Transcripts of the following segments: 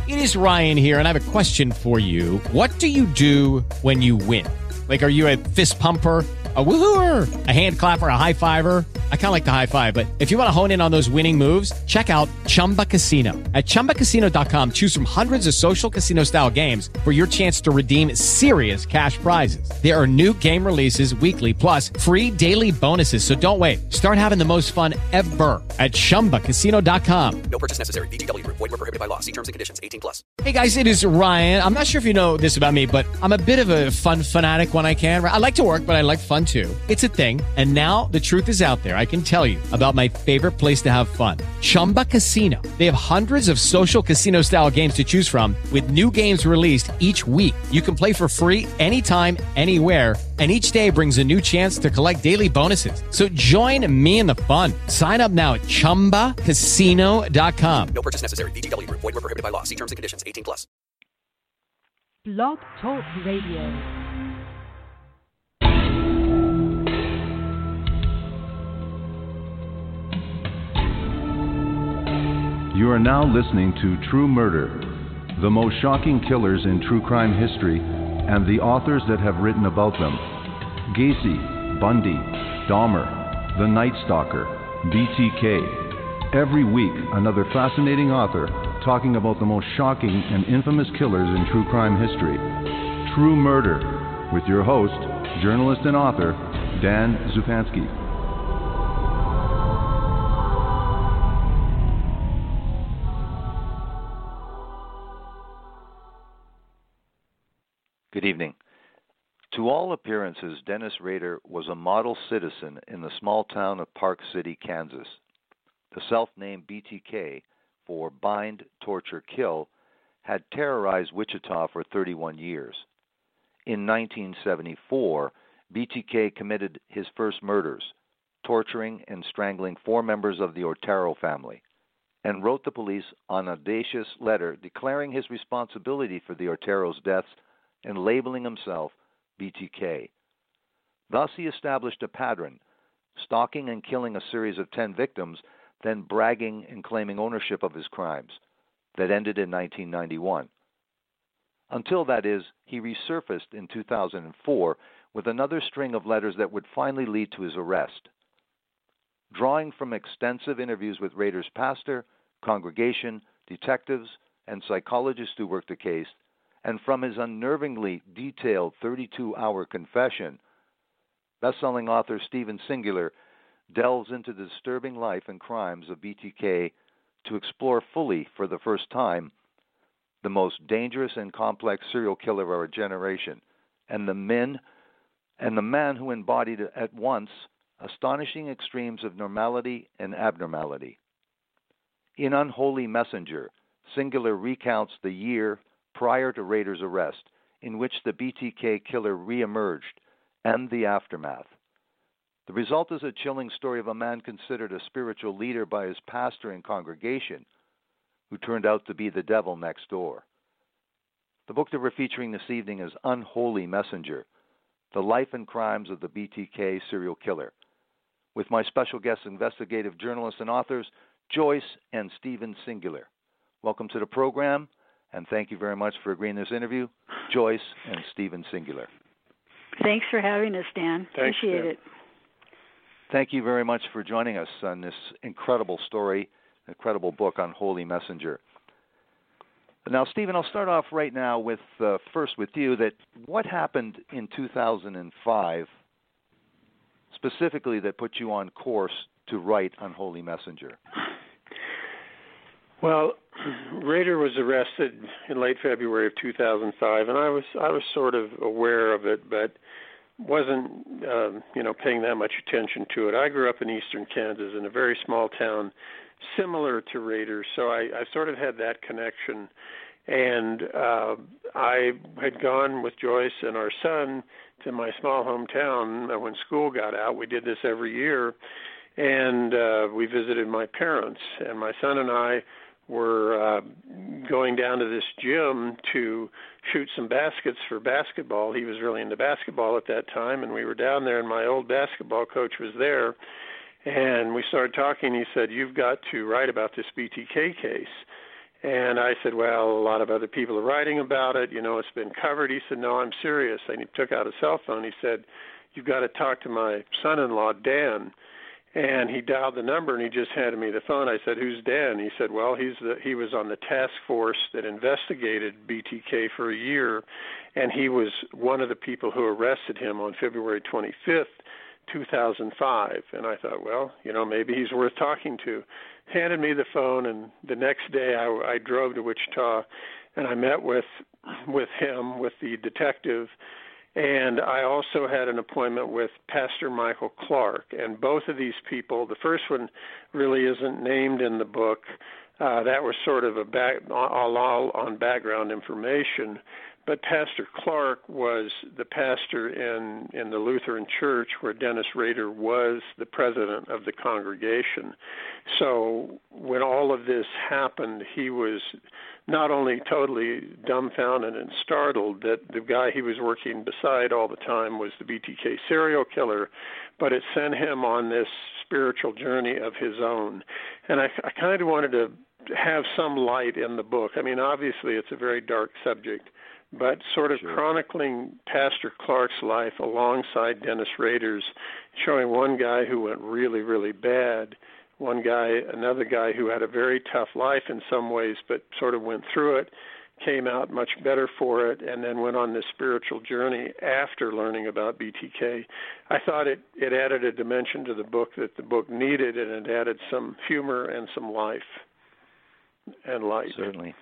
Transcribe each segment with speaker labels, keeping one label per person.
Speaker 1: It is Ryan here, and I have a question for you. What do you do when you win? Like, are you a fist pumper, a woohooer, a hand clapper, a high fiver? I kind of like the high five, but if you want to hone in on those winning moves, check out Chumba Casino. At ChumbaCasino.com, choose from hundreds of social casino-style games for your chance to redeem serious cash prizes. There are new game releases weekly, plus free daily bonuses. So don't wait. Start having the most fun ever at ChumbaCasino.com.
Speaker 2: No purchase necessary. VGW Group. Void where prohibited by law. See terms and conditions. 18+.
Speaker 1: Hey guys, it is Ryan. I'm not sure if you know this about me, but I'm a bit of a fun fanatic when I can. I like to work, but I like fun too. It's a thing. And now the truth is out there. I can tell you about my favorite place to have fun. Chumba Casino. They have hundreds of social casino style games to choose from with new games released each week. You can play for free anytime, anywhere. And each day brings a new chance to collect daily bonuses. So join me in the fun. Sign up now at ChumbaCasino.com.
Speaker 2: No purchase necessary. VGW Group. Void where prohibited by law. See terms and conditions. 18+.
Speaker 3: Blog Talk Radio.
Speaker 4: You are now listening to True Murder, the most shocking killers in true crime history and the authors that have written about them. Gacy, Bundy, Dahmer, The Night Stalker, BTK. Every week, another fascinating author talking about the most shocking and infamous killers in true crime history. True Murder, with your host, journalist and author, Dan Zupansky.
Speaker 5: Good evening. To all appearances, Dennis Rader was a model citizen in the small town of Park City, Kansas. The self-named BTK, for Bind, Torture, Kill, had terrorized Wichita for 31 years. In 1974, BTK committed his first murders, torturing and strangling 4 members of the Otero family, and wrote the police an audacious letter declaring his responsibility for the Otero's deaths and labeling himself BTK. Thus he established a pattern, stalking and killing a series of 10 victims, then bragging and claiming ownership of his crimes, that ended in 1991. Until, that is, he resurfaced in 2004 with another string of letters that would finally lead to his arrest. Drawing from extensive interviews with Rader's pastor, congregation, detectives, and psychologists who worked the case, and from his unnervingly detailed 32-hour confession, best-selling author Steven Singular delves into the disturbing life and crimes of BTK to explore fully, for the first time, the most dangerous and complex serial killer of our generation, and the man who embodied at once astonishing extremes of normality and abnormality. In Unholy Messenger, Singular recounts the year prior to Rader's arrest, in which the BTK killer reemerged, and the aftermath. The result is a chilling story of a man considered a spiritual leader by his pastor and congregation, who turned out to be the devil next door. The book that we're featuring this evening is Unholy Messenger, The Life and Crimes of the BTK Serial Killer, with my special guest investigative journalists and authors, Joyce and Steven Singular. Welcome to the program. And thank you very much for agreeing to this interview, Joyce and Steven Singular.
Speaker 6: Thanks for having us, Dan.
Speaker 7: Thanks,
Speaker 6: Appreciate
Speaker 7: Dan.
Speaker 6: it.
Speaker 5: Thank you very much for joining us on this incredible story, incredible book, Unholy Messenger. Now, Steven, I'll start off right now with first with you. That what happened in 2005, specifically, that put you on course to write Unholy Messenger?
Speaker 7: Well, Rader was arrested in late February of 2005, and I was sort of aware of it, but wasn't paying that much attention to it. I grew up in eastern Kansas in a very small town, similar to Rader, so I sort of had that connection. And I had gone with Joyce and our son to my small hometown when school got out. We did this every year, and we visited my parents. And my son and I were going down to this gym to shoot some baskets for basketball. He was really into basketball at that time, and we were down there, and my old basketball coach was there. And we started talking. He said, "You've got to write about this BTK case." And I said, well, a lot of other people are writing about it. You know, it's been covered. He said, no, I'm serious. And he took out a cell phone. He said, you've got to talk to my son-in-law, Dan. And he dialed the number, and he just handed me the phone. I said, who's Dan? He said, well, he was on the task force that investigated BTK for a year, and he was one of the people who arrested him on February 25th, 2005. And I thought, well, you know, maybe he's worth talking to. Handed me the phone, and the next day I drove to Wichita, and I met with him, with the detective. And I also had an appointment with Pastor Michael Clark. And both of these people, the first one really isn't named in the book. That was sort of all on background information. But Pastor Clark was the pastor in the Lutheran Church where Dennis Rader was the president of the congregation. So when all of this happened, he was not only totally dumbfounded and startled that the guy he was working beside all the time was the BTK serial killer, but it sent him on this spiritual journey of his own. And I kind of wanted to have some light in the book. I mean, obviously it's a very dark subject, but sort of chronicling Pastor Clark's life alongside Dennis Rader's, showing one guy who went really, really bad, another guy who had a very tough life in some ways, but sort of went through it, came out much better for it, and then went on this spiritual journey after learning about BTK. I thought it added a dimension to the book that the book needed, and it added some humor and some life and light.
Speaker 5: Certainly.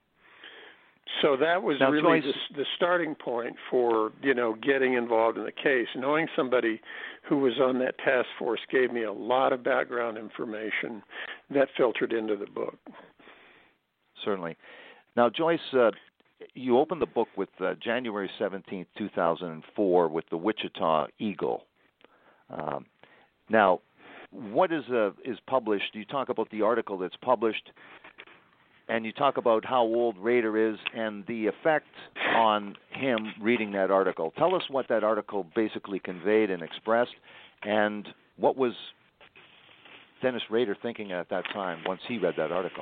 Speaker 7: So that was
Speaker 5: now,
Speaker 7: really
Speaker 5: Joyce,
Speaker 7: the starting point for, you know, getting involved in the case. Knowing somebody who was on that task force gave me a lot of background information that filtered into the book.
Speaker 5: Certainly. Now, Joyce, you opened the book with January 17th, 2004 with the Wichita Eagle. Now, what is published? You talk about the article that's published, and you talk about how old Rader is and the effect on him reading that article. Tell us what that article basically conveyed and expressed, and what was Dennis Rader thinking at that time once he read that article?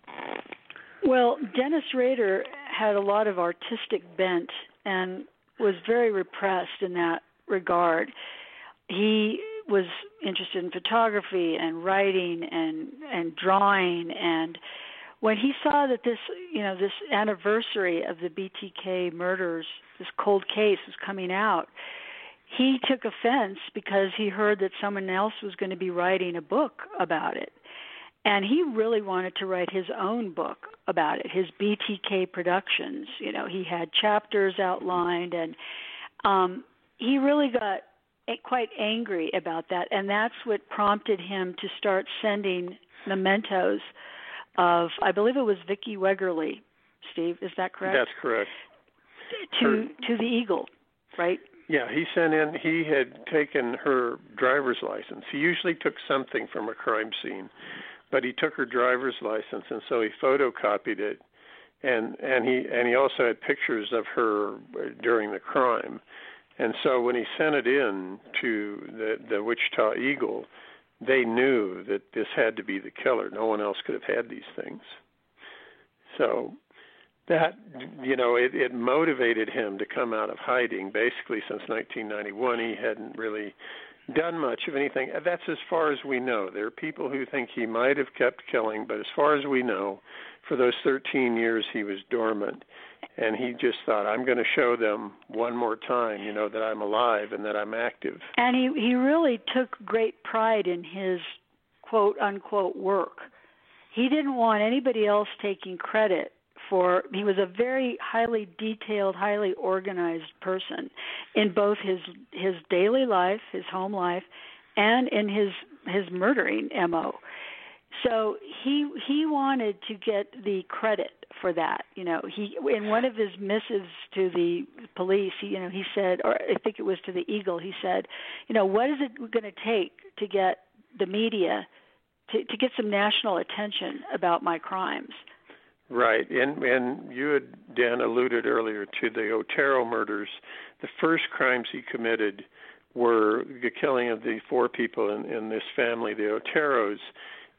Speaker 6: Well, Dennis Rader had a lot of artistic bent and was very repressed in that regard. He was interested in photography and writing and drawing, and when he saw that this anniversary of the BTK murders, this cold case was coming out, he took offense because he heard that someone else was going to be writing a book about it. And he really wanted to write his own book about it, his BTK Productions. You know, he had chapters outlined, and he really got quite angry about that. And that's what prompted him to start sending mementos of, I believe it was Vicki Wegerle. Steve, is that correct?
Speaker 7: That's correct.
Speaker 6: To the Eagle, right?
Speaker 7: Yeah, he had taken her driver's license. He usually took something from a crime scene, but he took her driver's license, and so he photocopied it, and he also had pictures of her during the crime. And so when he sent it in to the Wichita Eagle, they knew that this had to be the killer. No one else could have had these things. So that, you know, it motivated him to come out of hiding. Basically, since 1991, he hadn't really done much of anything. That's as far as we know. There are people who think he might have kept killing, but as far as we know, for those 13 years he was dormant. And he just thought, I'm going to show them one more time, you know, that I'm alive and that I'm active. And
Speaker 6: he really took great pride in his quote-unquote work. He didn't want anybody else taking credit for, he was a very highly detailed, highly organized person in both his daily life, his home life, and in his murdering MO. So he wanted to get the credit for that. You know, he, in one of his missives to the police, he said, or I think it was to the Eagle, he said, you know, what is it going to take to get the media to get some national attention about my crimes?
Speaker 7: Right, and you had, Dan, alluded earlier to the Otero murders. The first crimes he committed were the killing of the four people in this family, the Oteros,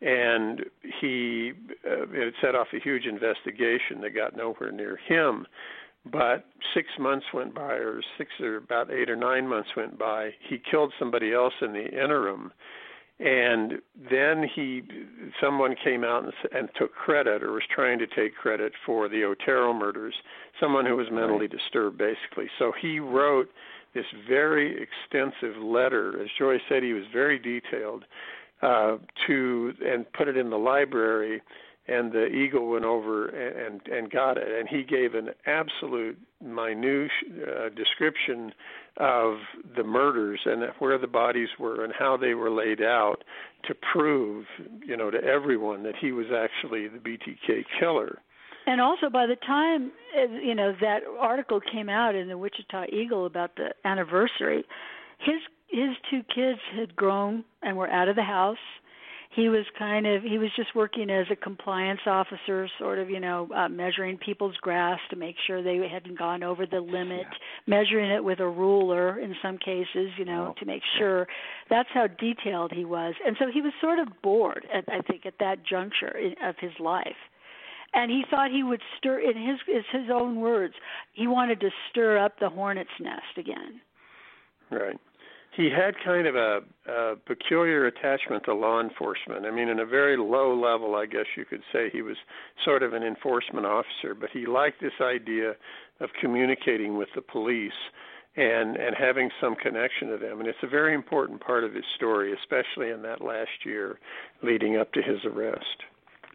Speaker 7: and it set off a huge investigation that got nowhere near him. But 6 months went by, or about 8 or 9 months went by. He killed somebody else in the interim, and then someone came out and took credit, or was trying to take credit for the Otero murders, someone who was mentally disturbed, basically. So he wrote this very extensive letter. As Joy said, he was very detailed, and put it in the library. And the Eagle went over and got it. And he gave an absolute minute description of the murders and where the bodies were and how they were laid out to prove, to everyone that he was actually the BTK killer.
Speaker 6: And also, by the time, that article came out in the Wichita Eagle about the anniversary, his 2 kids had grown and were out of the house. He was just working as a compliance officer, sort of, measuring people's grass to make sure they hadn't gone over the limit, measuring it with a ruler in some cases, to make sure. That's how detailed he was. And so he was sort of bored, I think, at that juncture of his life. And he thought he would stir, in his own words, he wanted to stir up the hornet's nest again.
Speaker 7: Right. He had kind of a peculiar attachment to law enforcement. I mean, in a very low level, I guess you could say he was sort of an enforcement officer, but he liked this idea of communicating with the police and having some connection to them. And it's a very important part of his story, especially in that last year leading up to his arrest.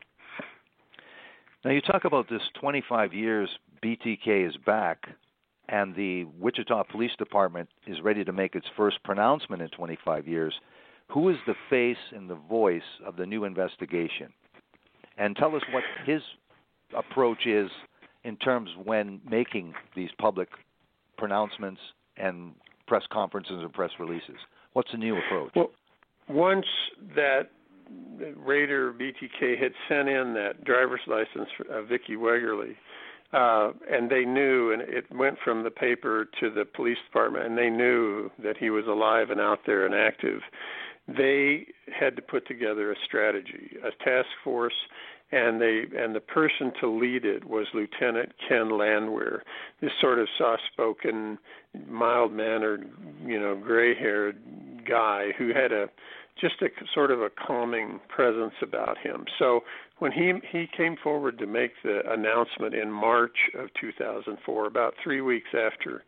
Speaker 5: Now, you talk about this 25 years BTK is back, and the Wichita Police Department is ready to make its first pronouncement in 25 years. Who is the face and the voice of the new investigation? And tell us what his approach is in terms when making these public pronouncements and press conferences and press releases. What's the new approach?
Speaker 7: Well, once that Raider BTK had sent in that driver's license for Vicki Wegerle, and they knew, and it went from the paper to the police department, and they knew that he was alive and out there and active. They had to put together a strategy, a task force, and the person to lead it was Lieutenant Ken Landwehr, this sort of soft-spoken, mild-mannered, gray-haired guy who had just a sort of a calming presence about him. So when he came forward to make the announcement in March of 2004, about 3 weeks after,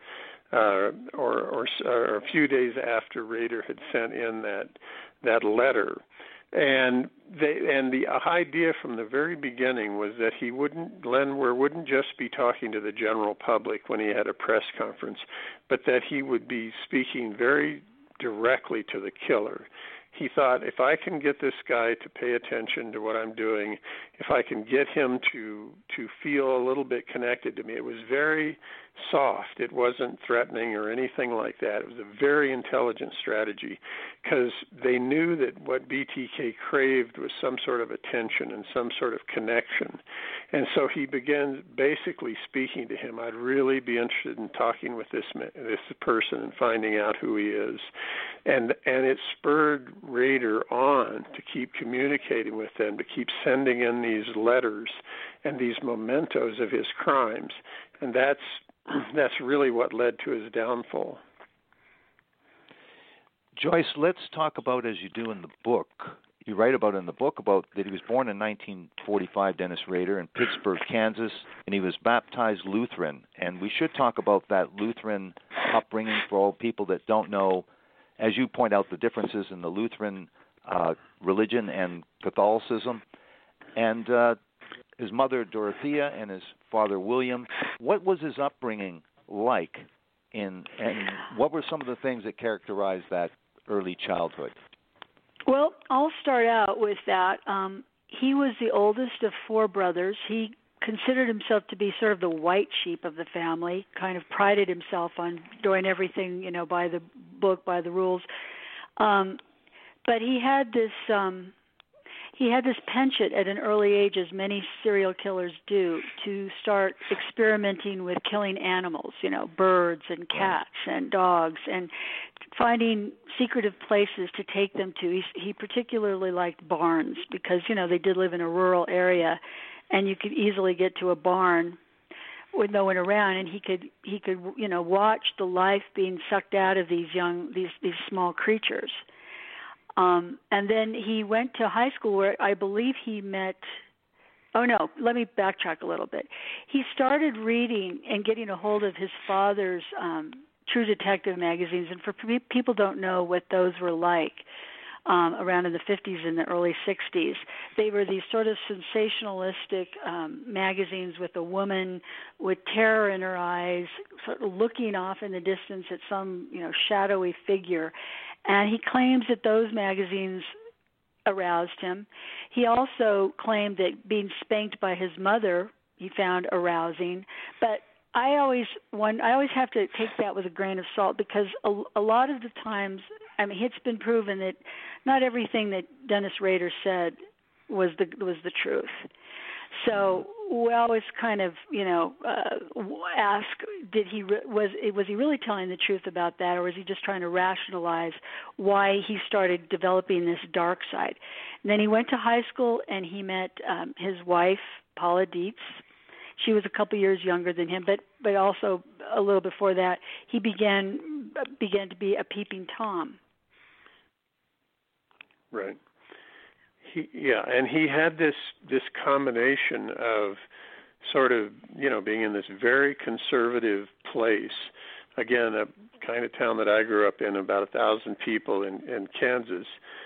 Speaker 7: or a few days after Rader had sent in that letter, and the idea from the very beginning was that Landwehr wouldn't just be talking to the general public when he had a press conference, but that he would be speaking very directly to the killer. He thought, if I can get this guy to pay attention to what I'm doing, if I can get him to feel a little bit connected to me. It was very soft. It wasn't threatening or anything like that. It was a very intelligent strategy because they knew that what BTK craved was some sort of attention and some sort of connection. And so he began basically speaking to him. I'd really be interested in talking with this person and finding out who he is. And it spurred Rader on to keep communicating with them, to keep sending in these letters and these mementos of his crimes. And that's really what led to his downfall.
Speaker 5: Joyce, let's talk about, as you do in the book, you write about in the book about that he was born in 1945, Dennis Rader, in Pittsburgh, Kansas, and he was baptized Lutheran. And we should talk about that Lutheran upbringing for all people that don't know, as you point out, the differences in the Lutheran religion and Catholicism. And his mother, Dorothea, and his father, William. What was his upbringing like, and what were some of the things that characterized that early childhood?
Speaker 6: Well, I'll start out with that. He was the oldest of 4 brothers. He considered himself to be sort of the white sheep of the family, kind of prided himself on doing everything, by the book, by the rules. But he had this penchant at an early age, as many serial killers do, to start experimenting with killing animals, birds and cats and dogs, and finding secretive places to take them to. He particularly liked barns because, they did live in a rural area, and you could easily get to a barn with no one around, and he could watch the life being sucked out of these small creatures. And then he went to high school where I believe he met. Oh no, let me backtrack a little bit. He started reading and getting a hold of his father's True Detective magazines, and for people don't know what those were like. Around in the 50s and the early 60s. They were these sort of sensationalistic magazines with a woman with terror in her eyes, sort of looking off in the distance at some, shadowy figure. And he claims that those magazines aroused him. He also claimed that being spanked by his mother he found arousing. But I always have to take that with a grain of salt because a lot of the times, it's been proven that not everything that Dennis Rader said was the truth. So we always kind of, ask, was he really telling the truth about that, or was he just trying to rationalize why he started developing this dark side? And then he went to high school and he met his wife, Paula Dietz. She was a couple years younger than him, but also a little before that, he began to be a peeping Tom.
Speaker 7: Right. And he had this combination of sort of, being in this very conservative place. Again, a kind of town that I grew up in, about 1,000 people in Kansas.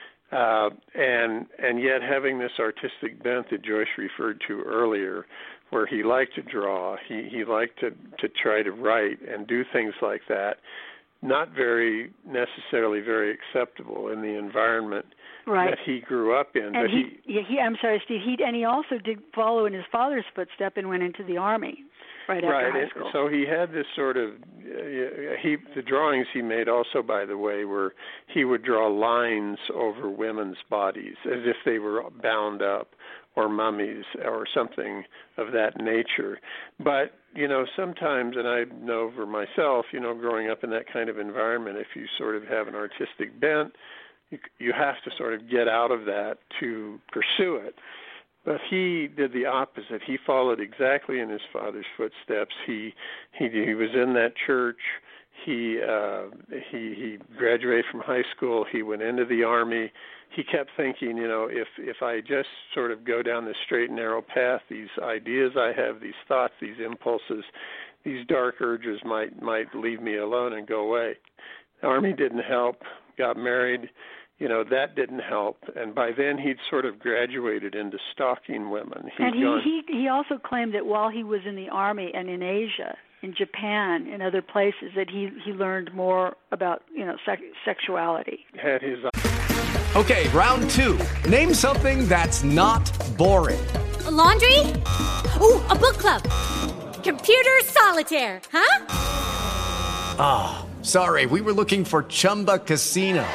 Speaker 7: And yet having this artistic bent that Joyce referred to earlier, where he liked to draw, he liked to try to write and do things like that, not necessarily very acceptable in the environment that he grew up in.
Speaker 6: And I'm sorry, Steve. He also did follow in his father's footsteps and went into the Army after high school.
Speaker 7: So he had this sort of the drawings he made also, by the way, were he would draw lines over women's bodies as if they were bound up or mummies or something of that nature. But sometimes, and I know for myself, growing up in that kind of environment, if you sort of have an artistic bent, you have to sort of get out of that to pursue it. But he did the opposite. He followed exactly in his father's footsteps. He was in that church. He graduated from high school. He went into the Army. He kept thinking, if I just sort of go down this straight and narrow path, these ideas I have, these thoughts, these impulses, these dark urges might leave me alone and go away. The Army didn't help. Got married. That didn't help. And by then he'd sort of graduated into stalking women.
Speaker 6: He also claimed that while he was in the Army and in Asia, in Japan, and other places, that he learned more about, sexuality.
Speaker 7: Had his...
Speaker 8: Okay, round two. Name something that's not boring.
Speaker 9: A laundry? Ooh, a book club. Computer solitaire, huh?
Speaker 8: Ah, sorry, we were looking for Chumba Casino.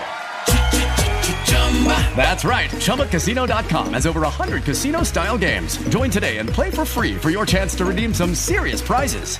Speaker 8: That's right. ChumbaCasino.com has over 100 casino-style games. Join today and play for free for your chance to redeem some serious prizes.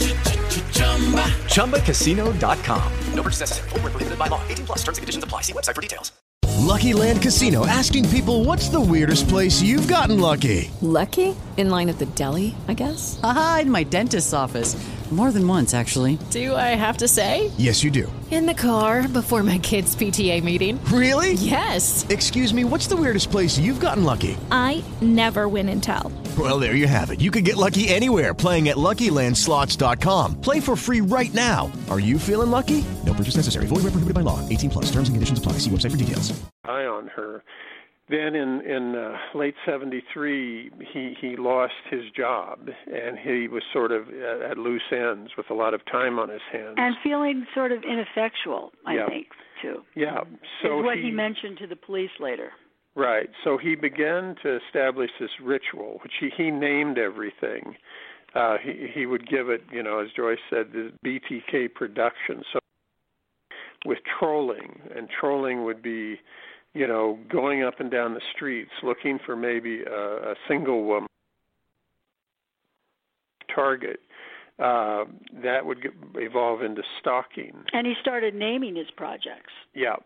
Speaker 8: ChumbaCasino.com. No purchase necessary. Void where prohibited by law. 18+. Terms and conditions apply. See website for details.
Speaker 10: Lucky Land Casino, asking people, what's the weirdest place you've gotten lucky?
Speaker 11: Lucky? In line at the deli, I guess?
Speaker 12: Aha, in my dentist's office. More than once, actually.
Speaker 11: Do I have to say?
Speaker 10: Yes, you do.
Speaker 11: In the car before my kids' PTA meeting.
Speaker 10: Really?
Speaker 11: Yes.
Speaker 10: Excuse me, what's the weirdest place you've gotten lucky?
Speaker 13: I never win and tell.
Speaker 10: Well, there you have it. You can get lucky anywhere, playing at LuckyLandSlots.com. Play for free right now. Are you feeling lucky? No purchase necessary. Void where prohibited by law. 18+. Terms and conditions apply. See website for details.
Speaker 7: Eye on her. Then in late 73, he lost his job, and he was sort of at loose ends with a lot of time on his hands.
Speaker 6: And feeling sort of ineffectual, I think, too.
Speaker 7: Yeah. So
Speaker 6: is what he mentioned to the police later.
Speaker 7: Right. So he began to establish this ritual, which he named everything. He would give it, as Joyce said, the BTK production. So with trolling, and trolling would be, going up and down the streets looking for maybe a single woman target, that would evolve into stalking.
Speaker 6: And he started naming his projects.
Speaker 7: Yeah.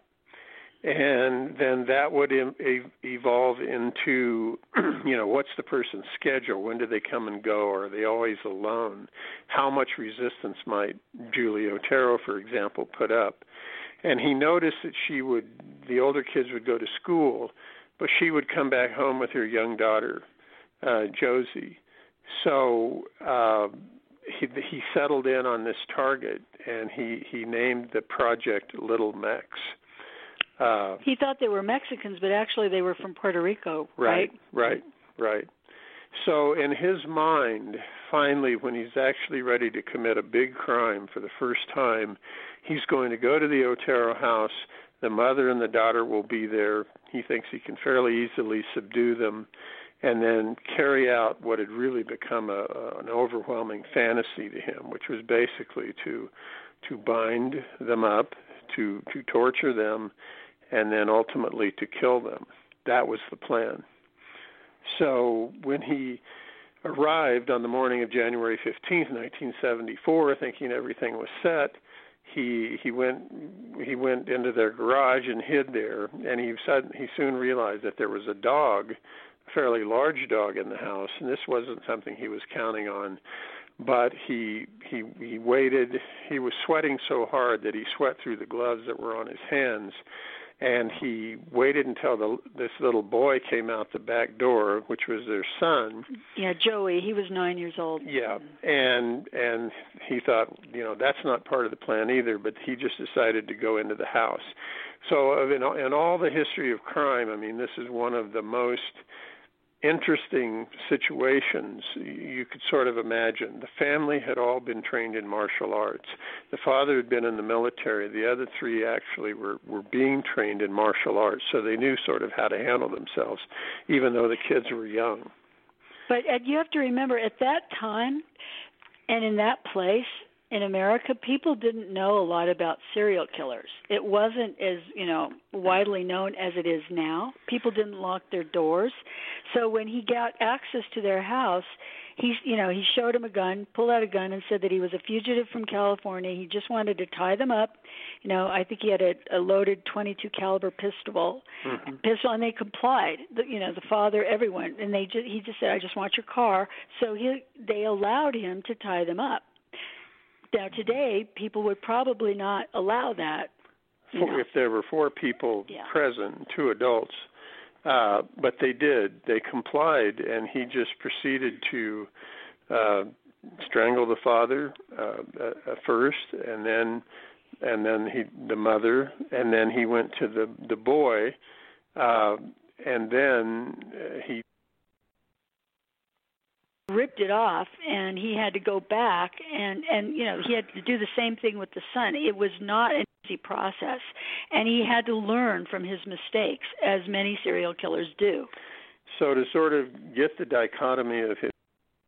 Speaker 7: And then that would evolve into, what's the person's schedule? When do they come and go? Are they always alone? How much resistance might Julie Otero, for example, put up? And he noticed that the older kids would go to school, but she would come back home with her young daughter, Josie. So he settled in on this target, and he named the project Little Mex.
Speaker 6: He thought they were Mexicans, but actually they were from Puerto Rico, right?
Speaker 7: Right. So in his mind, finally, when he's actually ready to commit a big crime for the first time, he's going to go to the Otero house. The mother and the daughter will be there. He thinks he can fairly easily subdue them and then carry out what had really become an overwhelming fantasy to him, which was basically to bind them up, to torture them, and then ultimately to kill them. That was the plan. So when he arrived on the morning of January 15th, 1974, thinking everything was set, he went into their garage and hid there, and he soon realized that there was a dog, a fairly large dog in the house, and this wasn't something he was counting on. But he waited. He was sweating so hard that he sweat through the gloves that were on his hands. And he waited until this little boy came out the back door, which was their son.
Speaker 6: Yeah, Joey. He was 9 years old.
Speaker 7: Yeah, and he thought, that's not part of the plan either. But he just decided to go into the house. So in all the history of crime, I mean, this is one of the most interesting situations you could sort of imagine. The family had all been trained in martial arts. The father had been in the military. The other three actually were being trained in martial arts, so they knew sort of how to handle themselves, even though the kids were young.
Speaker 6: But you have to remember, at that time and in that place in America, people didn't know a lot about serial killers. It wasn't as, widely known as it is now. People didn't lock their doors. So when he got access to their house, he showed him a gun, pulled out a gun and said that he was a fugitive from California. He just wanted to tie them up. I think he had a loaded .22 caliber pistol, and they complied. The father, everyone, and he just said, "I just want your car." So they allowed him to tie them up. Now, today, people would probably not allow that.
Speaker 7: If there were four people present, 2 adults, but they did. They complied, and he just proceeded to strangle the father first, and then the mother, and then he went to the boy, and then he
Speaker 6: ripped it off, and he had to go back, and he had to do the same thing with the son. It was not an easy process, and he had to learn from his mistakes, as many serial killers do.
Speaker 7: So to sort of get the dichotomy of his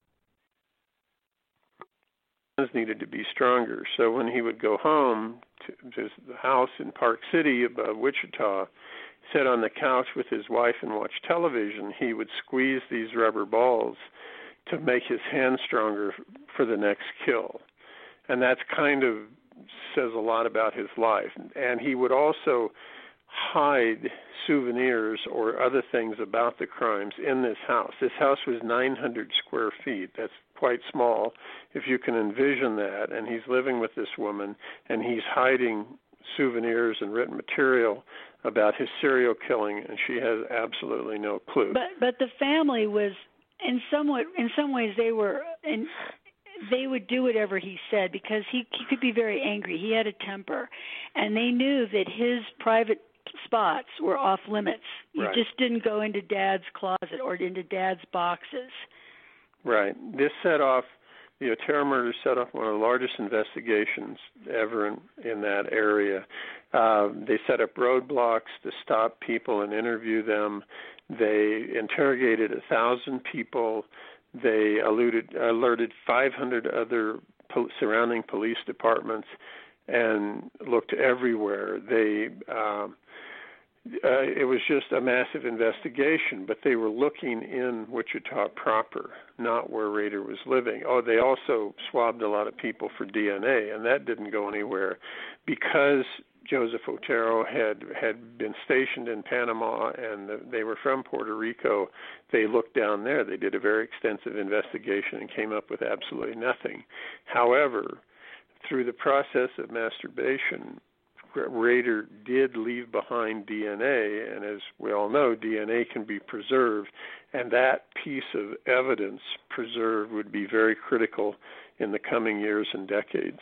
Speaker 7: needed to be stronger. So when he would go home to the house in Park City above Wichita, sit on the couch with his wife and watch television, he would squeeze these rubber balls to make his hand stronger for the next kill. And that's kind of says a lot about his life. And he would also hide souvenirs or other things about the crimes in this house. This house was 900 square feet. That's quite small, if you can envision that. And he's living with this woman, and he's hiding souvenirs and written material about his serial killing, and she has absolutely no clue.
Speaker 6: But the family was, in some ways, they would do whatever he said, because he could be very angry. He had a temper, and they knew that his private spots were off limits. You just didn't go into Dad's closet or into Dad's boxes.
Speaker 7: Right. The Otero murder set off one of the largest investigations ever in that area. They set up roadblocks to stop people and interview them. They interrogated 1,000 people. They alerted 500 other surrounding police departments and looked everywhere. They It was just a massive investigation, but they were looking in Wichita proper, not where Rader was living. Oh, they also swabbed a lot of people for DNA, and that didn't go anywhere because Joseph Otero had been stationed in Panama and they were from Puerto Rico. They looked down there. They did a very extensive investigation and came up with absolutely nothing. However, through the process of masturbation, Rader did leave behind DNA, and as we all know, DNA can be preserved, and that piece of evidence preserved would be very critical in the coming years and decades.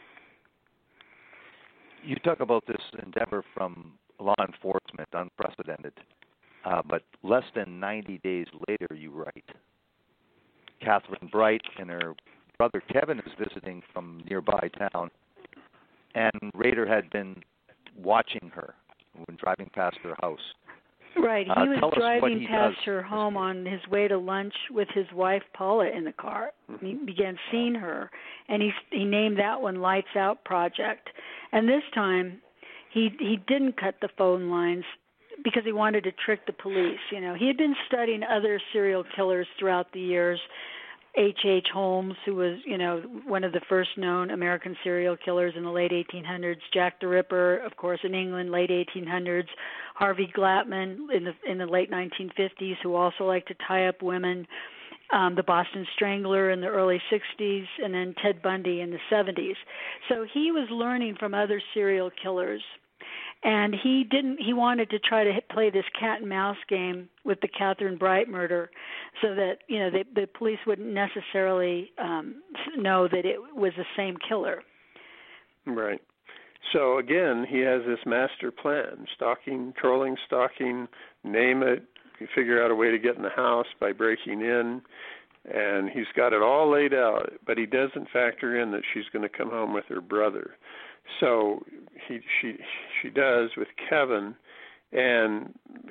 Speaker 5: You talk about this endeavor from law enforcement, unprecedented, but less than 90 days later, you write, Catherine Bright and her brother Kevin is visiting from nearby town, and Rader had been watching her when driving past her house.
Speaker 6: Right. He was driving past her home on his way to lunch with his wife, Paula, in the car. Mm-hmm. He began seeing her, and he named that one Lights Out Project. And this time, he didn't cut the phone lines because he wanted to trick the police. You know, he had been studying other serial killers throughout the years. H.H. Holmes, who was, you know, one of the first known American serial killers in the late 1800s. Jack the Ripper, of course, in England, late 1800s. Harvey Glatman in the late 1950s, who also liked to tie up women. The Boston Strangler in the early 60s, and then Ted Bundy in the 70s. So he was learning from other serial killers. And he wanted to try to play this cat and mouse game with the Catherine Bright murder so that, you know, the police wouldn't necessarily know that it was the same killer.
Speaker 7: Right. So again, he has this master plan, trolling, stalking, name it. You figure out a way to get in the house by breaking in, and he's got it all laid out, but he doesn't factor in that she's going to come home with her brother. So she does with Kevin, and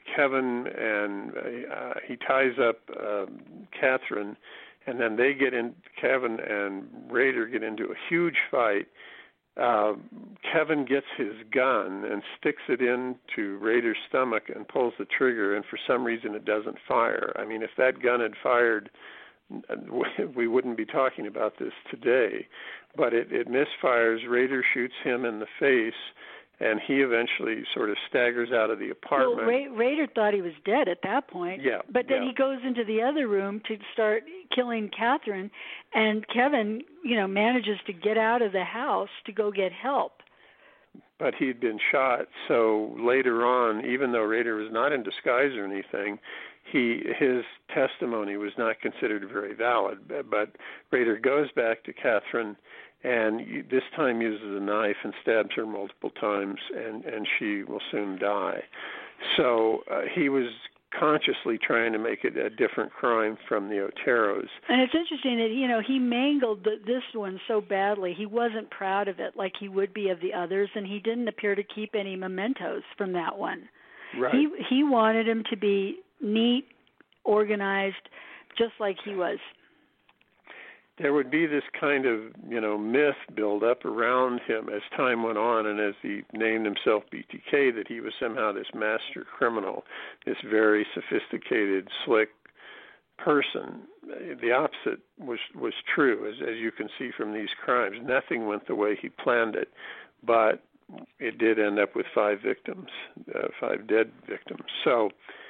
Speaker 7: he ties up Catherine, and then Kevin and Rader get into a huge fight. Kevin gets his gun and sticks it into Rader's stomach and pulls the trigger, and for some reason it doesn't fire. I mean, if that gun had fired, we wouldn't be talking about this today. But it misfires. Rader shoots him in the face, and he eventually sort of staggers out of the apartment.
Speaker 6: Well, Rader thought he was dead at that point.
Speaker 7: Yeah.
Speaker 6: But then he goes into the other room to start killing Catherine, and Kevin, you know, manages to get out of the house to go get help.
Speaker 7: But he'd been shot, so later on, even though Rader was not in disguise or anything, his testimony was not considered very valid. But Rader goes back to Catherine and this time uses a knife and stabs her multiple times, and she will soon die. So he was consciously trying to make it a different crime from the Oteros.
Speaker 6: And it's interesting that, you know, he mangled this one so badly. He wasn't proud of it like he would be of the others, and he didn't appear to keep any mementos from that one.
Speaker 7: Right.
Speaker 6: He wanted him to be neat, organized, just like he was.
Speaker 7: There would be this kind of, you know, myth build up around him as time went on, and as he named himself BTK, that he was somehow this master criminal, this very sophisticated, slick person. The opposite was true, as you can see from these crimes. Nothing went the way he planned it, but it did end up with 5 victims, 5 dead victims. So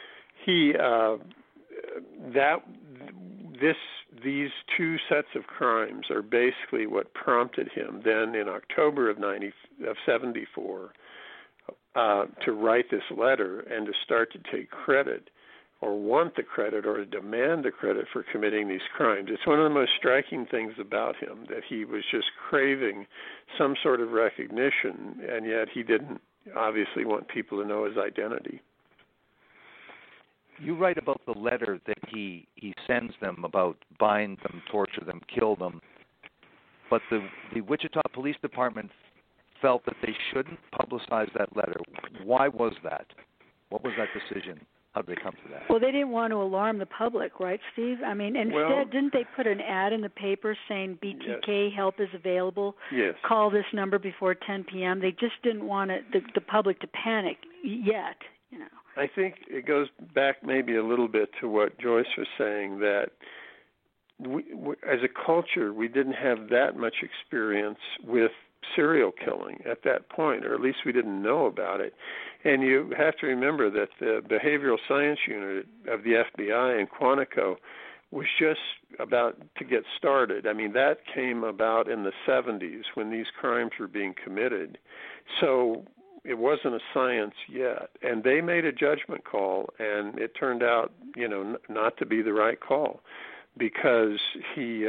Speaker 7: these 2 sets of crimes are basically what prompted him then in October of 74 to write this letter and to start to take credit or want the credit or demand the credit for committing these crimes. It's one of the most striking things about him, that he was just craving some sort of recognition, and yet he didn't obviously want people to know his identity.
Speaker 5: You write about the letter that he sends them about bind them, torture them, kill them, but the Wichita Police Department felt that they shouldn't publicize that letter. Why was that? What was that decision? How did they come to that?
Speaker 6: Well, they didn't want to alarm the public, right, Steve? I mean, instead, didn't they put an ad in the paper saying BTK help is available?
Speaker 7: Yes.
Speaker 6: Call this number before 10 p.m. They just didn't want the public to panic yet. You
Speaker 7: I think it goes back maybe a little bit to what Joyce was saying, that we, as a culture, we didn't have that much experience with serial killing at that point, or at least we didn't know about it. And you have to remember that the behavioral science unit of the FBI in Quantico was just about to get started. I mean, that came about in the 70s when these crimes were being committed. So it wasn't a science yet. And they made a judgment call, and it turned out, not to be the right call, because he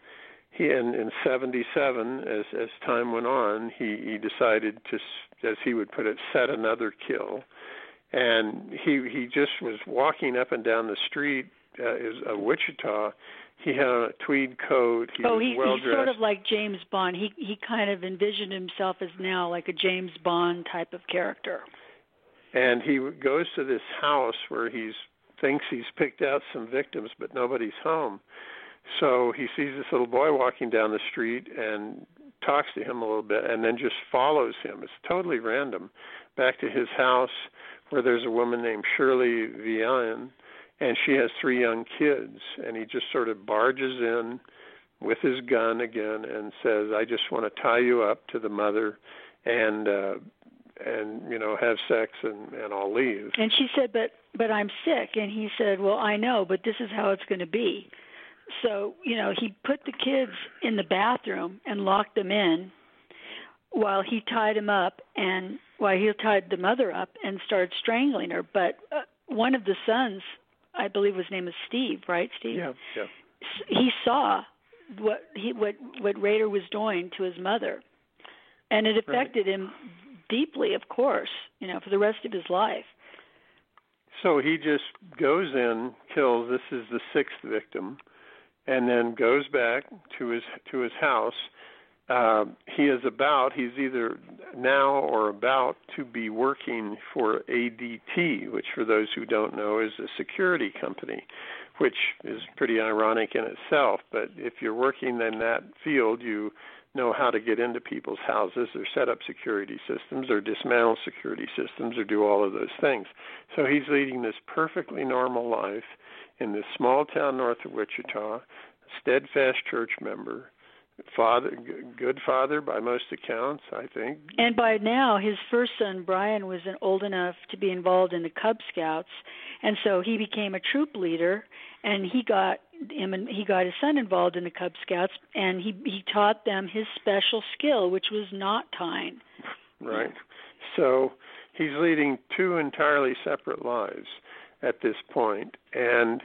Speaker 7: in 77, as time went on, he decided to, as he would put it, set another kill. And he just was walking up and down the street of Wichita. He had on a tweed coat. He was well-dressed.
Speaker 6: He's sort of like James Bond. He kind of envisioned himself as now like a James Bond type of character.
Speaker 7: And he goes to this house where thinks he's picked out some victims, but nobody's home. So he sees this little boy walking down the street and talks to him a little bit, and then just follows him. It's totally random. Back to his house, where there's a woman named Shirley Vian, and she has 3 young kids. And he just sort of barges in with his gun again and says, "I just want to tie you up to the mother and have sex, and I'll leave."
Speaker 6: And she said, but I'm sick. And he said, "Well, I know, but this is how it's going to be." So, he put the kids in the bathroom and locked them in while he tied them up, and while he tied the mother up and started strangling her. But one of the sons, I believe his name is Steve, right, Steve?
Speaker 7: Yeah.
Speaker 6: He saw what Rader was doing to his mother, and it affected him deeply, of course, for the rest of his life.
Speaker 7: So he just goes in, kills. This is the 6th victim, and then goes back to his house. He's either now or about to be working for ADT, which for those who don't know is a security company, which is pretty ironic in itself. But if you're working in that field, you know how to get into people's houses or set up security systems or dismantle security systems or do all of those things. So he's leading this perfectly normal life in this small town north of Wichita, steadfast church member, good father by most accounts, I think.
Speaker 6: And by now, his first son, Brian, was old enough to be involved in the Cub Scouts, and so he became a troop leader, and he got his son involved in the Cub Scouts, and he taught them his special skill, which was knot tying.
Speaker 7: Right. So he's leading 2 entirely separate lives at this point, and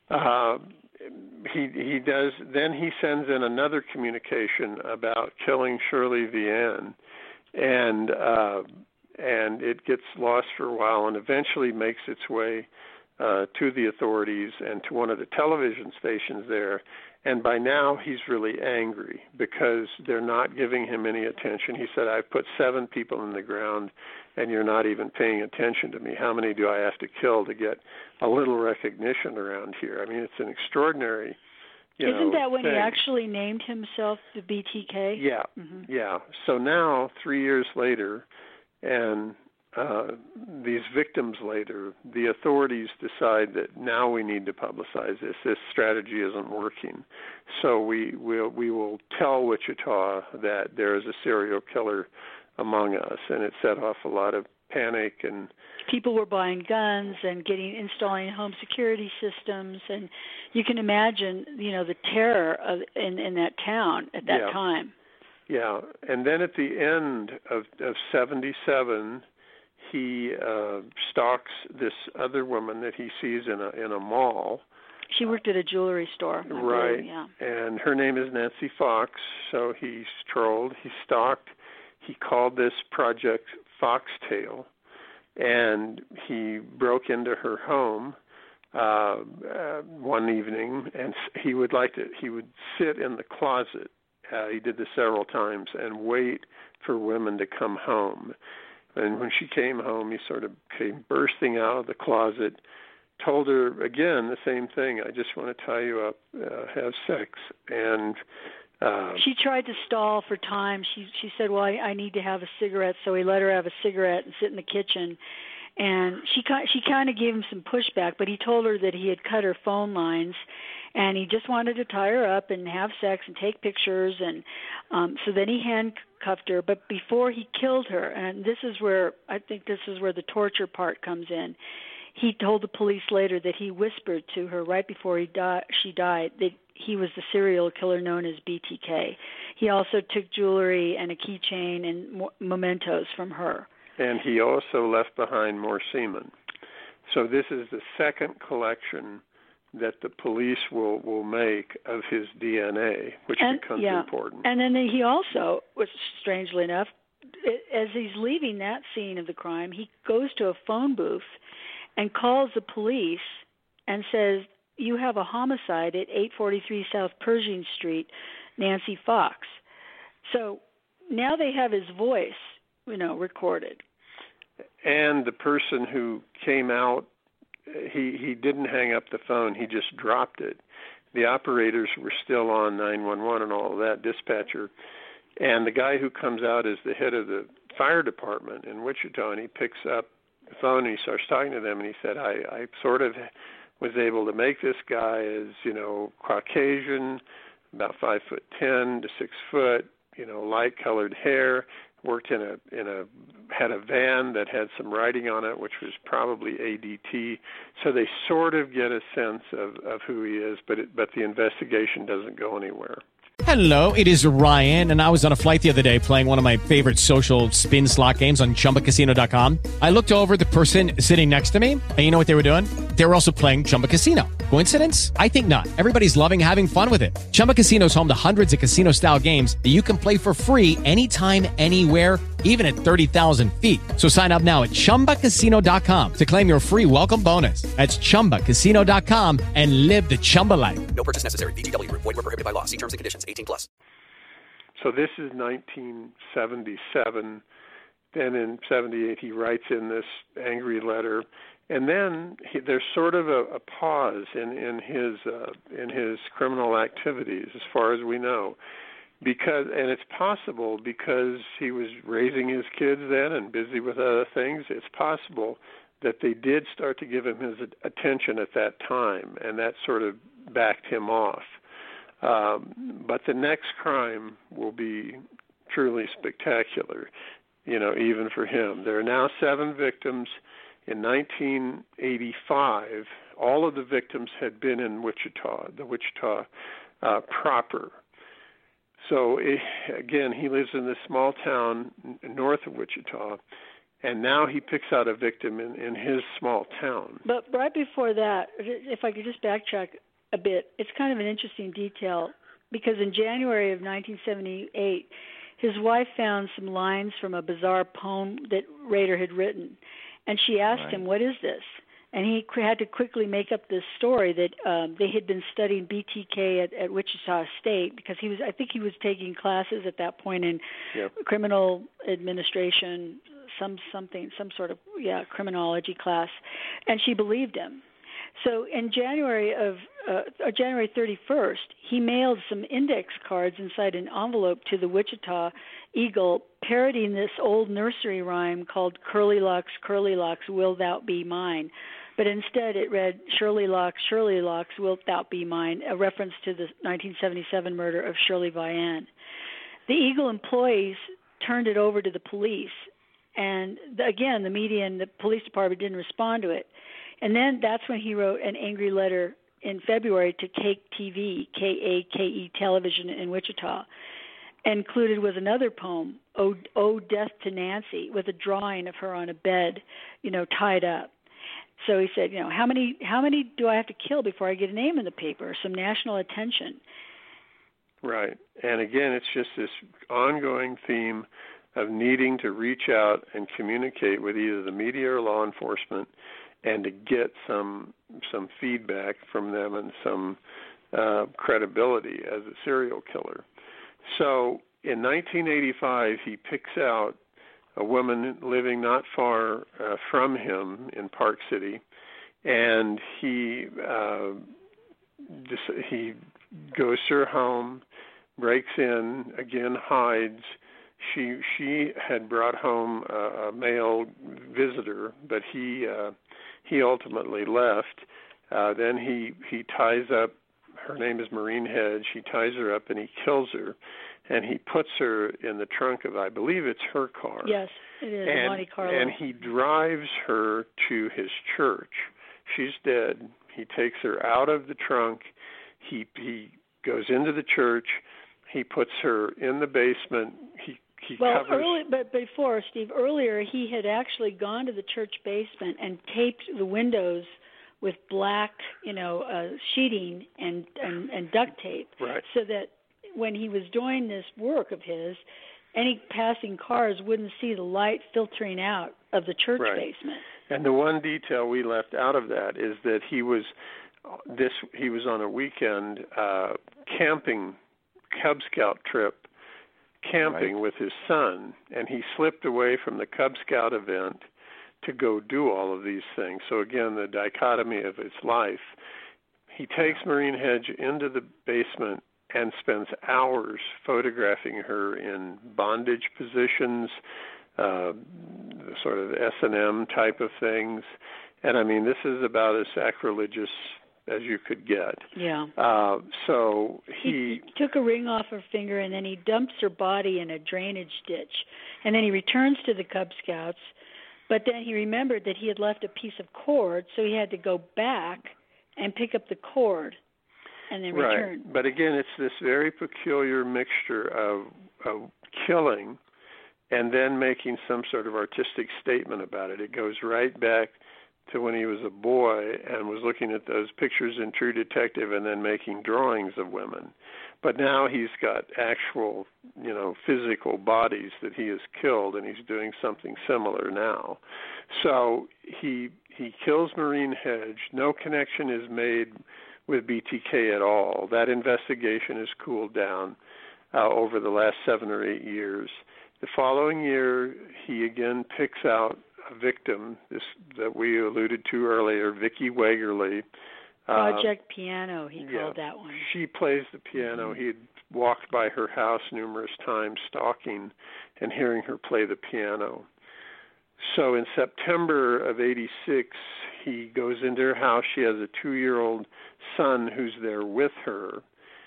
Speaker 7: he does. Then he sends in another communication about killing Shirley Vian, and it gets lost for a while, and eventually makes its way to the authorities and to one of the television stations there. And by now he's really angry because they're not giving him any attention. He said, "I've put 7 people in the ground, and you're not even paying attention to me. How many do I have to kill to get a little recognition around here?" I mean, it's an extraordinary,
Speaker 6: Isn't that when
Speaker 7: thing.
Speaker 6: he actually named himself the BTK?
Speaker 7: Yeah,
Speaker 6: Mm-hmm.
Speaker 7: yeah. So now, 3 years later, and these victims later, the authorities decide that now we need to publicize this. This strategy isn't working. So we will tell Wichita that there is a serial killer among us, and it set off a lot of panic, and
Speaker 6: people were buying guns and installing home security systems, and you can imagine, the terror in that town at that time.
Speaker 7: Yeah, and then at the end of 77, he stalks this other woman that he sees in a mall.
Speaker 6: She worked at a jewelry store.
Speaker 7: Right.
Speaker 6: Yeah.
Speaker 7: And her name is Nancy Fox. So he strolled, he stalked. He called this project Foxtail, and he broke into her home one evening, and he would sit in the closet. He did this several times and wait for women to come home. And when she came home, he sort of came bursting out of the closet, told her again the same thing. "I just want to tie you up, have sex." And
Speaker 6: she tried to stall for time. She said, "Well, I need to have a cigarette." So he let her have a cigarette and sit in the kitchen. And she kind of gave him some pushback, but he told her that he had cut her phone lines, and he just wanted to tie her up and have sex and take pictures. And so then he handcuffed her. But before he killed her, and this is where the torture part comes in, he told the police later that he whispered to her right before she died that he was the serial killer known as BTK. He also took jewelry and a keychain and mementos from her. And he also left behind more semen. So this is the second collection that the police will make of his DNA, which becomes important. And then he also, which strangely enough, as he's leaving that scene of the crime, he goes to a phone booth and calls the police and says, "You have a homicide at 843 South Pershing Street, Nancy Fox." So now they have his voice, recorded. And the person who came out, he didn't hang up the phone, he just dropped it. The operators were still on 911 and all of that, dispatcher. And the guy who comes out is the head of the fire department in Wichita, and he picks up the phone and he starts talking to them, and he said, I sort of was able to make this guy as, Caucasian, about 5'10" to 6 foot, light-colored hair, worked had a van that had some writing on it, which was probably ADT. So they sort of get a sense of who he is, but the investigation doesn't go anywhere.
Speaker 1: Hello, it is Ryan, and I was on a flight the other day playing one of my favorite social spin slot games on ChumbaCasino.com. I looked over at the person sitting next to me, and you know what they were doing? They were also playing Chumba Casino. Coincidence? I think not. Everybody's loving having fun with it. Chumba Casino is home to hundreds of casino-style games that you can play for free anytime, anywhere, even at 30,000 feet. So sign up now at ChumbaCasino.com to claim your free welcome bonus. That's ChumbaCasino.com and live the Chumba life.
Speaker 2: No purchase necessary. VGW. Void where prohibited by law. See terms and conditions. 18+.
Speaker 7: So this is 1977. Then in 78, he writes in this angry letter. And then there's sort of a pause in his criminal activities, as far as we know, and it's possible because he was raising his kids then and busy with other things. It's possible that they did start to give him his attention at that time, and that sort of backed him off. But the next crime will be truly spectacular, even for him. There are now 7 victims. In 1985, all of the victims had been in Wichita, the Wichita proper. So, again, he lives in this small town north of Wichita, and now he picks out a victim in his small town. But right before that, if I could just backtrack a bit, it's kind of an interesting detail, because in January of 1978, his wife found some lines from a bizarre poem that Rader had written. And she asked him, "What is this?" And he had to quickly make up this story that they had been studying BTK at Wichita State, because I think he was taking classes at that point in criminal administration, some sort of criminology class, and she believed him. So in January 31st, he mailed some index cards inside an envelope to the Wichita Eagle, parodying this old nursery rhyme called "Curly Locks, Wilt Thou Be Mine." But instead it read, Shirley Locks, Wilt Thou Be Mine, a reference to the 1977 murder of Shirley Vian. The Eagle employees turned it over to the police, and again, the media and the police department didn't respond to it. And then that's when he wrote an angry letter in February to Cake TV, KAKE Television in Wichita. Included was another poem, "Oh Death to Nancy," with a drawing of her on a bed, tied up. So he said, how many do I have to kill before I get a name in the paper? Some national attention. Right. And again, it's just this ongoing theme of needing to reach out and communicate with either the media or law enforcement, and to get some feedback from them and some credibility as a serial killer. So in 1985, he picks out a woman living not far from him in Park City, and he goes to her home, breaks in, again hides, She had brought home a male visitor, but he ultimately left. Then he ties up. Her name is Maureen Hedge. He ties her up and he kills her, and he puts her in the trunk of, I believe it's her car.
Speaker 6: Yes, it is, Monte Carlo.
Speaker 7: And he drives her to his church. She's dead. He takes her out of the trunk. He goes into the church. He puts her in the basement. He covers.
Speaker 6: But before, Steve, earlier he had actually gone to the church basement and taped the windows with black, sheeting and duct tape,
Speaker 7: right,
Speaker 6: so that when he was doing this work of his, any passing cars wouldn't see the light filtering out of the church basement.
Speaker 7: And the one detail we left out of that is that he was on a weekend camping, Cub Scout trip, camping with his son, and he slipped away from the Cub Scout event to go do all of these things. So again, the dichotomy of his life. He takes Maureen Hedge into the basement and spends hours photographing her in bondage positions, sort of S&M type of things. And I mean, this is about as sacrilegious as you could get.
Speaker 6: Yeah.
Speaker 7: So he
Speaker 6: took a ring off her finger, and then he dumps her body in a drainage ditch. And then he returns to the Cub Scouts, but then he remembered that he had left a piece of cord, so he had to go back and pick up the cord and then return.
Speaker 7: Right. But again, it's this very peculiar mixture of killing and then making some sort of artistic statement about it. It goes right back to when he was a boy and was looking at those pictures in True Detective and then making drawings of women. But now he's got actual, physical bodies that he has killed, and he's doing something similar now. So he kills Maureen Hedge. No connection is made with BTK at all. That investigation has cooled down over the last 7 or 8 years. The following year, he again picks out a victim, that we alluded to earlier, Vicki Wagerly.
Speaker 6: Project Piano, he called that one.
Speaker 7: She plays the piano. He had walked by her house numerous times, stalking and hearing her play the piano. So in September of '86, he goes into her house. She has a 2-year-old son who's there with her,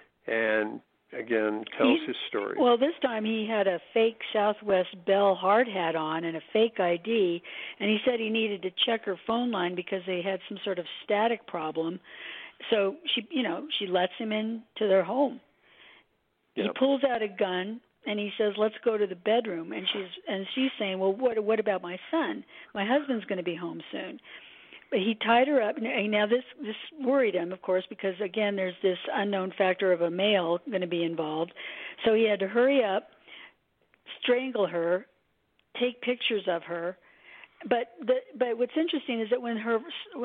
Speaker 7: and again tells his story.
Speaker 6: Well, this time he had a fake Southwest Bell hard hat on and a fake ID, and he said he needed to check her phone line because they had some sort of static problem. So she lets him into their home. Yep. He pulls out a gun and he says, "Let's go to the bedroom." And she's saying, "Well, what about my son? My husband's going to be home soon." But he tied her up. Now, this worried him, of course, because, again, there's this unknown factor of a male going to be involved. So he had to hurry up, strangle her, take pictures of her. But what's interesting is that when her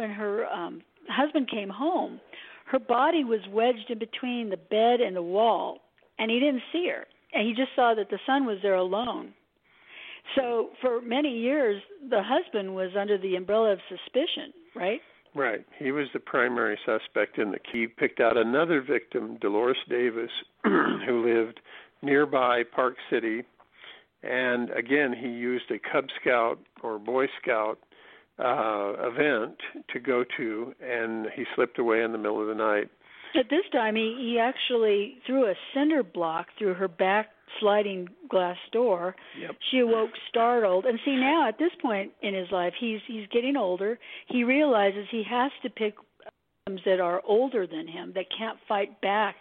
Speaker 6: husband came home, her body was wedged in between the bed and the wall, and he didn't see her. And he just saw that the son was there alone. So for many years, the husband was under the umbrella of suspicion, right?
Speaker 7: Right. He was the primary suspect in the case. He picked out another victim, Dolores Davis, who lived nearby Park City. And again, he used a Cub Scout or Boy Scout event to go to, and he slipped away in the middle of the night.
Speaker 6: At this time, he actually threw a cinder block through her back sliding glass door.
Speaker 7: Yep.
Speaker 6: She awoke startled. And see, now at this point in his life, he's getting older. He realizes he has to pick victims that are older than him, that can't fight back,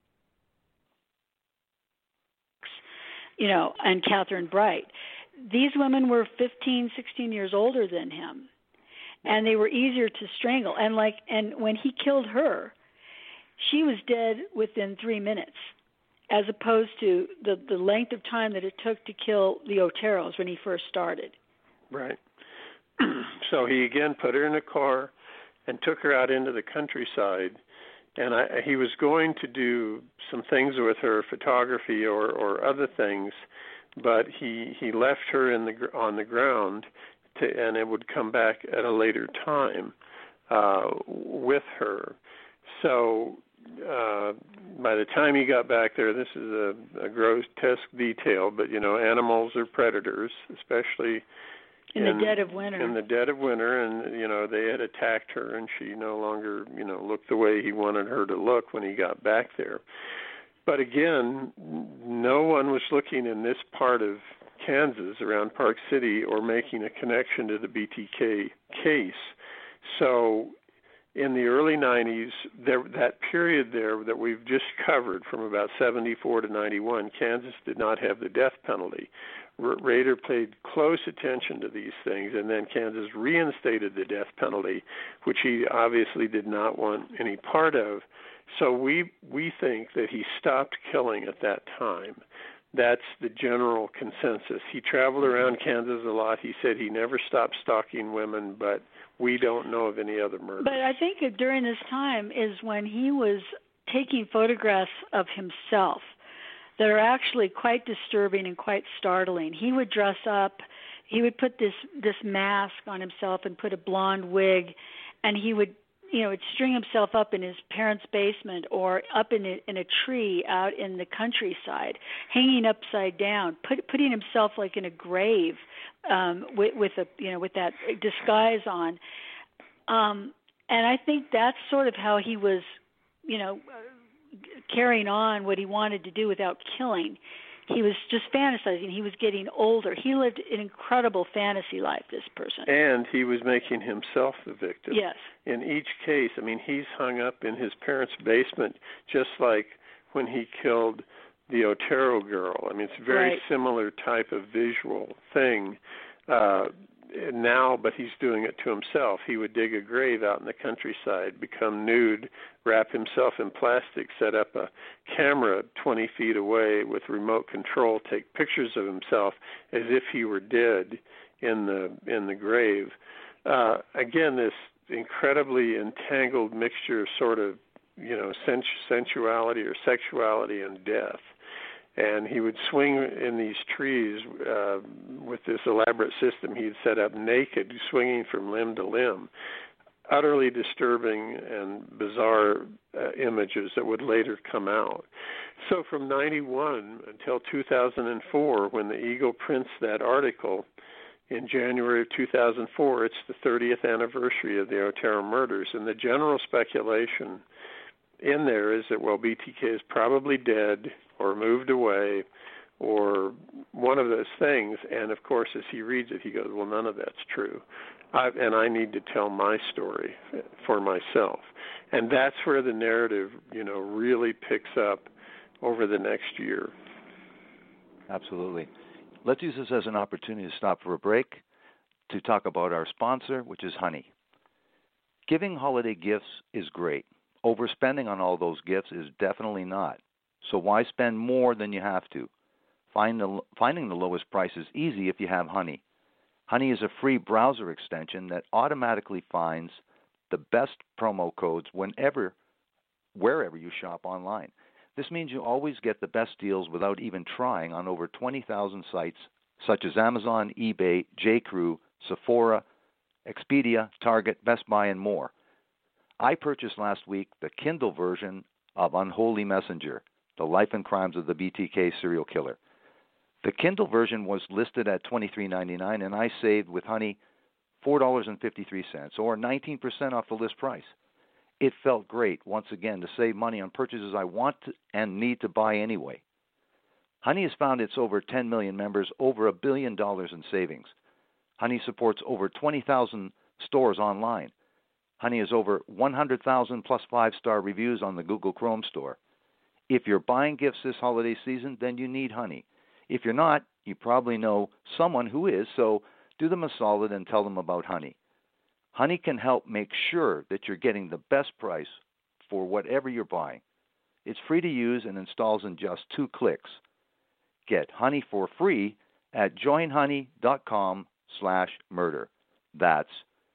Speaker 6: and Catherine Bright. These women were 15, 16 years older than him, and they were easier to strangle. And when he killed her, she was dead within 3 minutes, as opposed to the length of time that it took to kill the Oteros when he first started.
Speaker 7: Right. So he again put her in a car and took her out into the countryside, and he was going to do some things with her, photography or other things, but he left her on the ground, and it would come back at a later time with her. So by the time he got back there, this is a grotesque detail, but, animals are predators, especially
Speaker 6: in the dead of winter.
Speaker 7: In the dead of winter, and, they had attacked her, and she no longer, looked the way he wanted her to look when he got back there. But again, no one was looking in this part of Kansas around Park City or making a connection to the BTK case. So in the early 90s, that period there that we've just covered from about 74 to 91, Kansas did not have the death penalty. Rader paid close attention to these things, and then Kansas reinstated the death penalty, which he obviously did not want any part of. So we think that he stopped killing at that time. That's the general consensus. He traveled around Kansas a lot. He said he never stopped stalking women, but we don't know of any other murders.
Speaker 6: But I think during this time is when he was taking photographs of himself that are actually quite disturbing and quite startling. He would dress up, he would put this mask on himself and put a blonde wig, and he would string himself up in his parents' basement or up in a tree out in the countryside, hanging upside down, putting himself like in a grave with that disguise on. And I think that's sort of how he was, carrying on what he wanted to do without killing. He was just fantasizing. He was getting older. He lived an incredible fantasy life, this person.
Speaker 7: And he was making himself the victim.
Speaker 6: Yes.
Speaker 7: In each case, he's hung up in his parents' basement, just like when he killed the Otero girl. It's a very similar type of visual thing now, but he's doing it to himself. He would dig a grave out in the countryside, become nude, wrap himself in plastic, set up a camera 20 feet away with remote control, take pictures of himself as if he were dead in the grave. Again, this incredibly entangled mixture of sort of, sensuality or sexuality and death. And he would swing in these trees with this elaborate system he'd set up naked, swinging from limb to limb. Utterly disturbing and bizarre images that would later come out. So from 91 until 2004, when the Eagle prints that article in January of 2004, it's the 30th anniversary of the Otero murders. And the general speculation in there is that, BTK is probably dead or moved away or one of those things. And, of course, as he reads it, he goes, well, none of that's true. And I need to tell my story for myself. And that's where the narrative, really picks up over the next year.
Speaker 5: Absolutely. Let's use this as an opportunity to stop for a break to talk about our sponsor, which is Honey. Giving holiday gifts is great. Overspending on all those gifts is definitely not. So why spend more than you have to? Finding the lowest price is easy if you have Honey. Honey is a free browser extension that automatically finds the best promo codes wherever you shop online. This means you always get the best deals without even trying on over 20,000 sites such as Amazon, eBay, J.Crew, Sephora, Expedia, Target, Best Buy, and more. I purchased last week the Kindle version of Unholy Messenger, The Life and Crimes of the BTK Serial Killer. The Kindle version was listed at $23.99, and I saved with Honey $4.53, or 19% off the list price. It felt great, once again, to save money on purchases I want to and need to buy anyway. Honey has found its over 10 million members over $1 billion in savings. Honey supports over 20,000 stores online. Honey has over 100,000 plus 5-star reviews on the Google Chrome store. If you're buying gifts this holiday season, then you need Honey. If you're not, you probably know someone who is, so do them a solid and tell them about Honey. Honey can help make sure that you're getting the best price for whatever you're buying. It's free to use and installs in just 2 clicks. Get Honey for free at joinhoney.com/murder. That's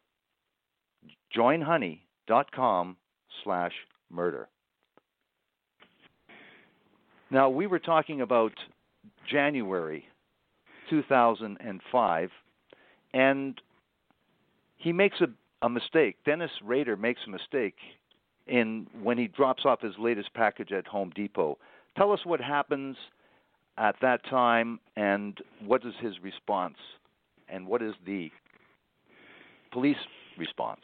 Speaker 5: joinhoney.com/murder. Now, we were talking about January 2005, and he makes a mistake. Dennis Rader makes a mistake when he drops off his latest package at Home Depot. Tell us what happens at that time, and what is his response, and what is the police response?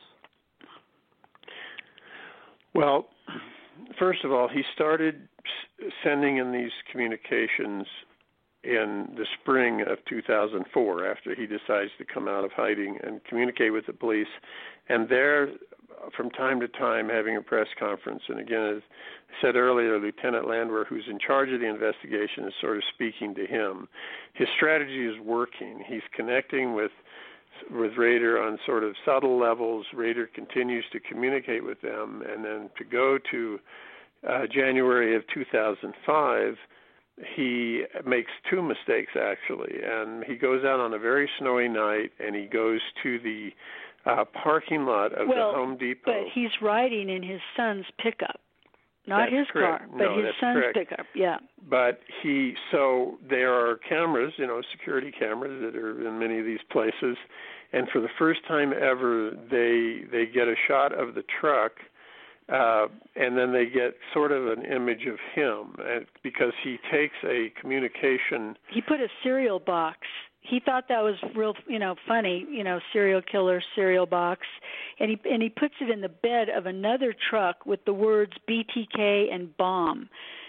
Speaker 7: Well, first of all, he started sending in these communications in the spring of 2004 after he decides to come out of hiding and communicate with the police. And there, from time to time, having a press conference. And again, as I said earlier, Lieutenant Landwehr, who's in charge of the investigation, is sort of speaking to him. His strategy is working. He's connecting with Rader on sort of subtle levels. Rader continues to communicate with them. And then to go to January of 2005, he makes two mistakes, actually. And he goes out on a very snowy night, and he goes to the parking lot of the Home Depot.
Speaker 6: But he's riding in his son's pickup, not his car, but his son's pickup. Yeah.
Speaker 7: But so there are cameras, security cameras that are in many of these places, and for the first time ever, they get a shot of the truck, and then they get sort of an image of him, because he takes a communication.
Speaker 6: He put a cereal box. He thought that was real, funny, serial killer cereal box, and he puts it in the bed of another truck with the words BTK and bomb,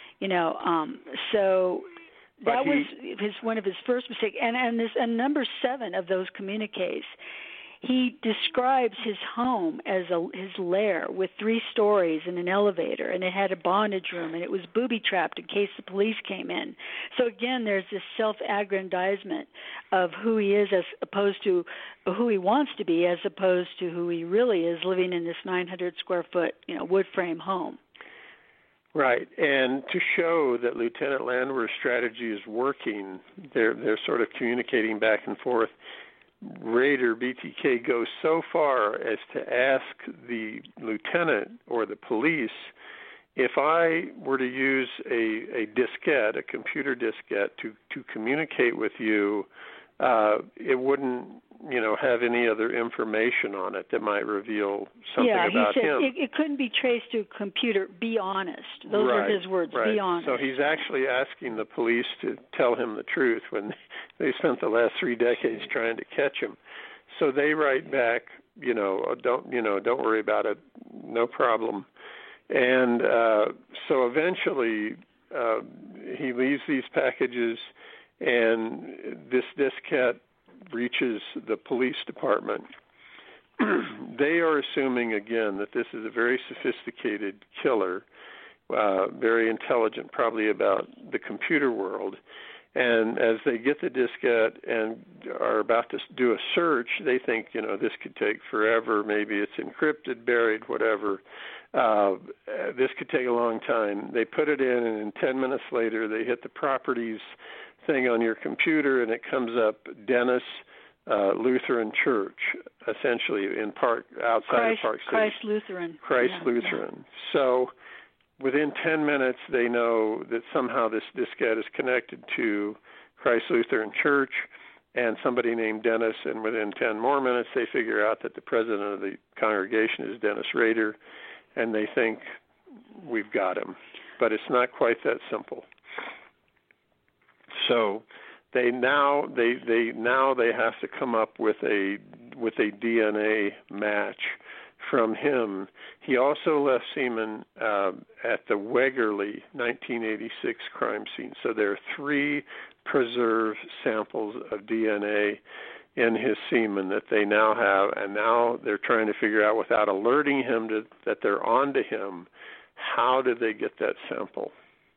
Speaker 6: So that was one of his first mistakes. And number 7 of those communiques, he describes his home as his lair with 3 stories and an elevator, and it had a bondage room, and it was booby-trapped in case the police came in. So again, there's this self-aggrandizement of who he is as opposed to who he wants to be, as opposed to who he really is, living in this 900-square-foot, wood frame home.
Speaker 7: Right, and to show that Lieutenant Landwehr's strategy is working, they're sort of communicating back and forth. Rader, BTK, goes so far as to ask the lieutenant or the police, if I were to use a diskette, a computer diskette, to communicate with you, it wouldn't, have any other information on it that might reveal something about him.
Speaker 6: Yeah, he said it couldn't be traced to a computer. Be honest. Those are his words.
Speaker 7: Right.
Speaker 6: Be honest.
Speaker 7: So he's actually asking the police to tell him the truth when they spent the last 3 decades trying to catch him. So they write back, don't worry about it, no problem. And so eventually he leaves these packages, and this diskette reaches the police department. They are assuming, again, that this is a very sophisticated killer, very intelligent, probably about the computer world. And as they get the diskette and are about to do a search, they think, this could take forever. Maybe it's encrypted, buried, whatever. This could take a long time. They put it in, and 10 minutes later, they hit the properties thing on your computer, and it comes up Dennis Lutheran Church, essentially outside of Park City.
Speaker 6: Christ Lutheran.
Speaker 7: Christ Lutheran. So within 10 minutes, they know that somehow this diskette is connected to Christ Lutheran Church and somebody named Dennis, and within 10 more minutes, they figure out that the president of the congregation is Dennis Rader, and they think, we've got him. But it's not quite that simple. So they have to come up with a DNA match from him. He also left semen at the Wegerle 1986 crime scene. So there are 3 preserved samples of DNA in his semen that they now have, and now they're trying to figure out, without alerting him that they're onto him, how did they get that sample?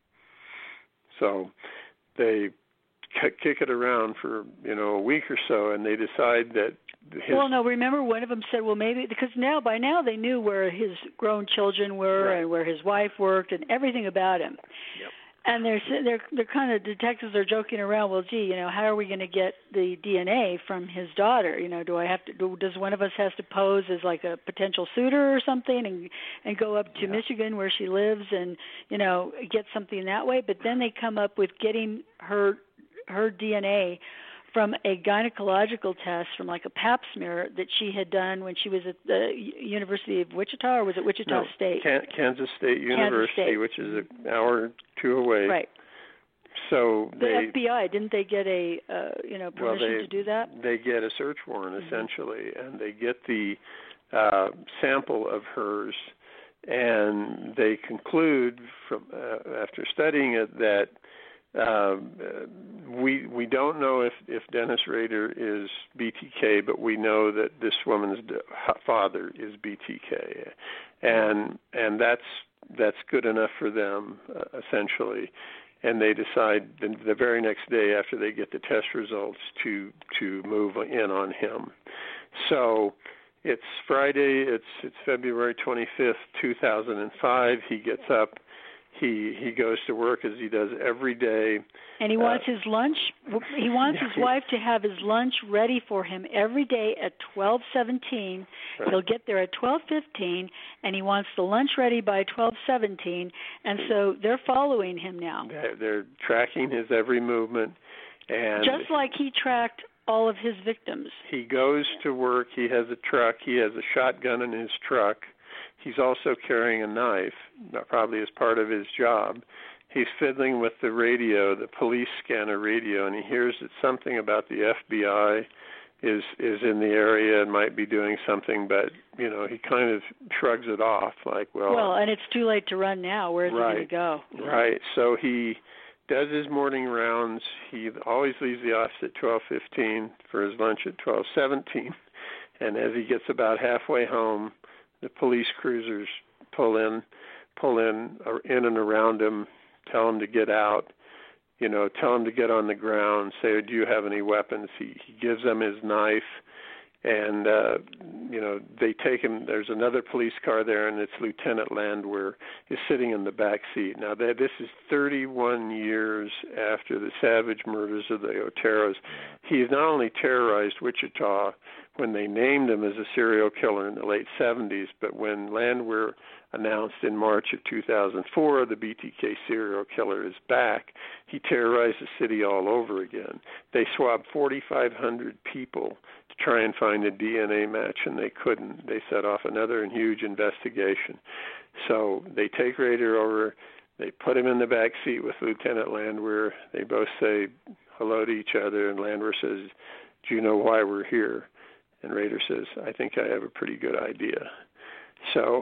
Speaker 7: So they kick it around for a week or so, and they decide that
Speaker 6: remember one of them said, well, maybe, because by now they knew where his grown children were, and where his wife worked and everything about him.
Speaker 7: Yep.
Speaker 6: And they're kind of, detectives are joking around, well, gee, how are we going to get the DNA from his daughter? Does one of us have to pose as like a potential suitor or something and go up to Michigan where she lives and, get something that way? But then they come up with getting her DNA from a gynecological test from like a pap smear that she had done when she was at the University of Wichita, or was it Wichita State?
Speaker 7: Kansas State University, which is an hour or two away.
Speaker 6: Right.
Speaker 7: So
Speaker 6: the FBI, didn't they get a permission to do that?
Speaker 7: They get a search warrant essentially, and they get the sample of hers, and they conclude from after studying it that we don't know if Dennis Rader is BTK, but we know that this woman's father is BTK, and that's good enough for them essentially. And they decide the very next day after they get the test results to move in on him. So it's Friday. It's February 25th, 2005. He gets up. He goes to work as he does every day.
Speaker 6: And he wants his lunch. He wants his wife to have his lunch ready for him every day at 12:17. Right. He'll get there at 12:15, and he wants the lunch ready by 12:17. And so they're following him now.
Speaker 7: They're tracking his every movement, and
Speaker 6: just like he tracked all of his victims.
Speaker 7: He goes to work. He has a truck. He has a shotgun in his truck. He's also carrying a knife, probably as part of his job. He's fiddling with the radio, the police scanner radio, and he hears that something about the FBI is in the area and might be doing something, but, he kind of shrugs it off like, well,
Speaker 6: and it's too late to run now. Where's he going to go?
Speaker 7: Right. So he does his morning rounds. He always leaves the office at 12:15 for his lunch at 12:17. And as he gets about halfway home, the police cruisers pull in and around him, tell him to get out, tell him to get on the ground, say, do you have any weapons? He gives them his knife, and, they take him. There's another police car there, and it's Lieutenant Landwehr is sitting in the back seat. Now, this is 31 years after the savage murders of the Oteros. He's not only terrorized Wichita when they named him as a serial killer in the late 70s, but when Landwehr announced in March of 2004 the BTK serial killer is back, he terrorized the city all over again. They swabbed 4,500 people to try and find a DNA match, and they couldn't. They set off another huge investigation. So they take Rader over, they put him in the back seat with Lieutenant Landwehr. They both say hello to each other, and Landwehr says, do you know why we're here? And Rader says, I think I have a pretty good idea. So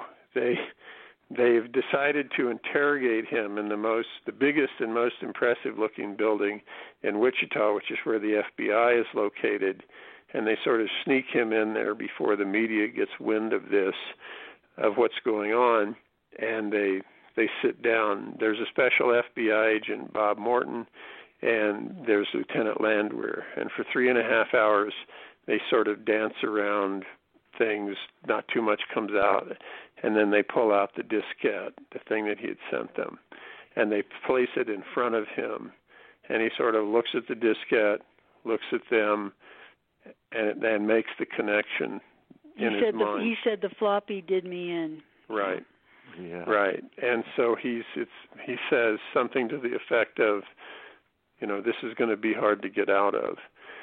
Speaker 7: they've decided to interrogate him in the biggest and most impressive looking building in Wichita, which is where the FBI is located, and they sort of sneak him in there before the media gets wind of this, of what's going on, and they sit down. There's a special FBI agent, Bob Morton, and there's Lieutenant Landwehr, and for 3.5 hours they sort of dance around things, not too much comes out, and then they pull out the diskette, the thing that he had sent them, and they place it in front of him, and he sort of looks at the diskette, looks at them, and then makes the connection in his mind.
Speaker 6: He said the floppy did me in.
Speaker 7: Right. Yeah. Right. And so he says something to the effect of, this is going to be hard to get out of.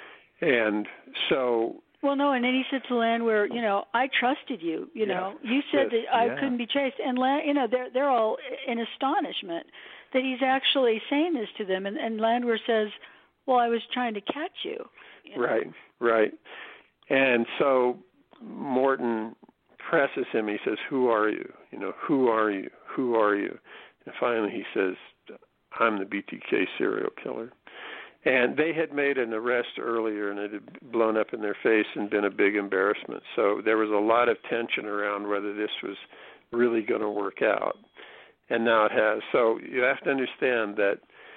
Speaker 7: And so...
Speaker 6: Well, no, and then he said to Landwehr, I trusted you. You said that I couldn't be chased. And, they're all in astonishment that he's actually saying this to them. And Landwehr says, well, I was trying to catch you.
Speaker 7: Right. And so Morton presses him. He says, who are you? Who are you? Who are you? And finally he says, I'm the BTK serial killer. And they had made an arrest earlier, and it had blown up in their face and been a big embarrassment. So there was a lot of tension around whether this was really going to work out. And now it has. So you have to understand that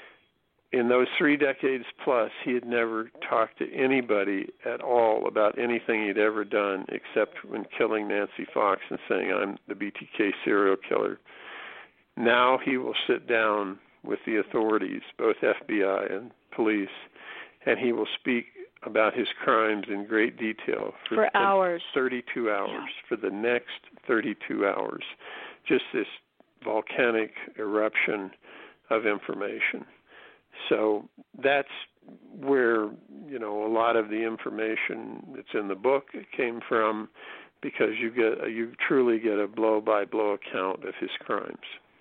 Speaker 7: in those 3 decades plus, he had never talked to anybody at all about anything he'd ever done except when killing Nancy Fox and saying, I'm the BTK serial killer. Now he will sit down with the authorities, both FBI and police, and he will speak about his crimes in great detail
Speaker 6: for hours.
Speaker 7: 32 hours, for the next 32 hours. Just this volcanic eruption of information. So that's where, a lot of the information that's in the book came from, because you truly get a blow-by-blow account of his crimes.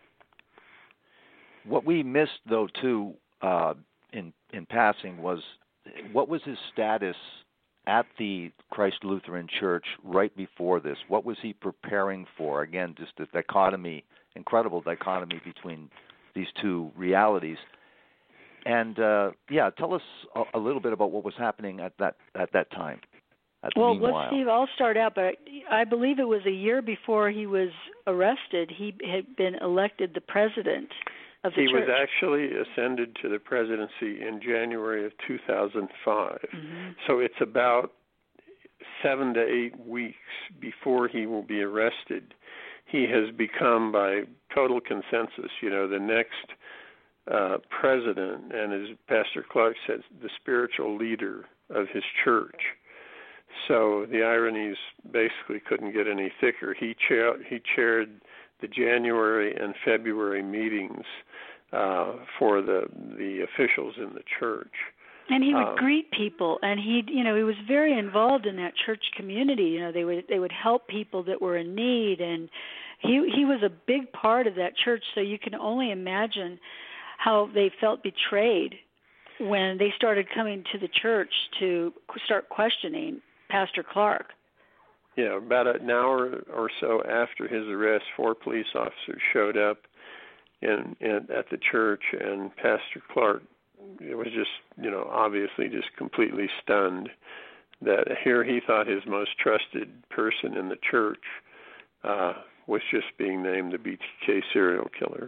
Speaker 5: What we missed, though, too, in passing, was what was his status at the Christ Lutheran Church right before this? What was he preparing for? Again, just the dichotomy, incredible dichotomy between these two realities. And tell us a little bit about what was happening at that time.
Speaker 6: Well, Steve, I'll start out, but I believe it was a year before he was arrested. He had been elected the president of the church. He
Speaker 7: was actually ascended to the presidency in January of 2005. Mm-hmm. So it's about 7 to 8 weeks before he will be arrested. He has become, by total consensus, the next president, and as Pastor Clark said, the spiritual leader of his church. So the ironies basically couldn't get any thicker. He chaired the January and February meetings for the officials in the church.
Speaker 6: And he would greet people, and he was very involved in that church community. They would help people that were in need, and he was a big part of that church. So you can only imagine how they felt betrayed when they started coming to the church to start questioning Pastor Clark.
Speaker 7: Yeah, about an hour or so after his arrest, 4 police officers showed up at the church, and Pastor Clark was just, obviously just completely stunned that here he thought his most trusted person in the church was just being named the BTK serial killer.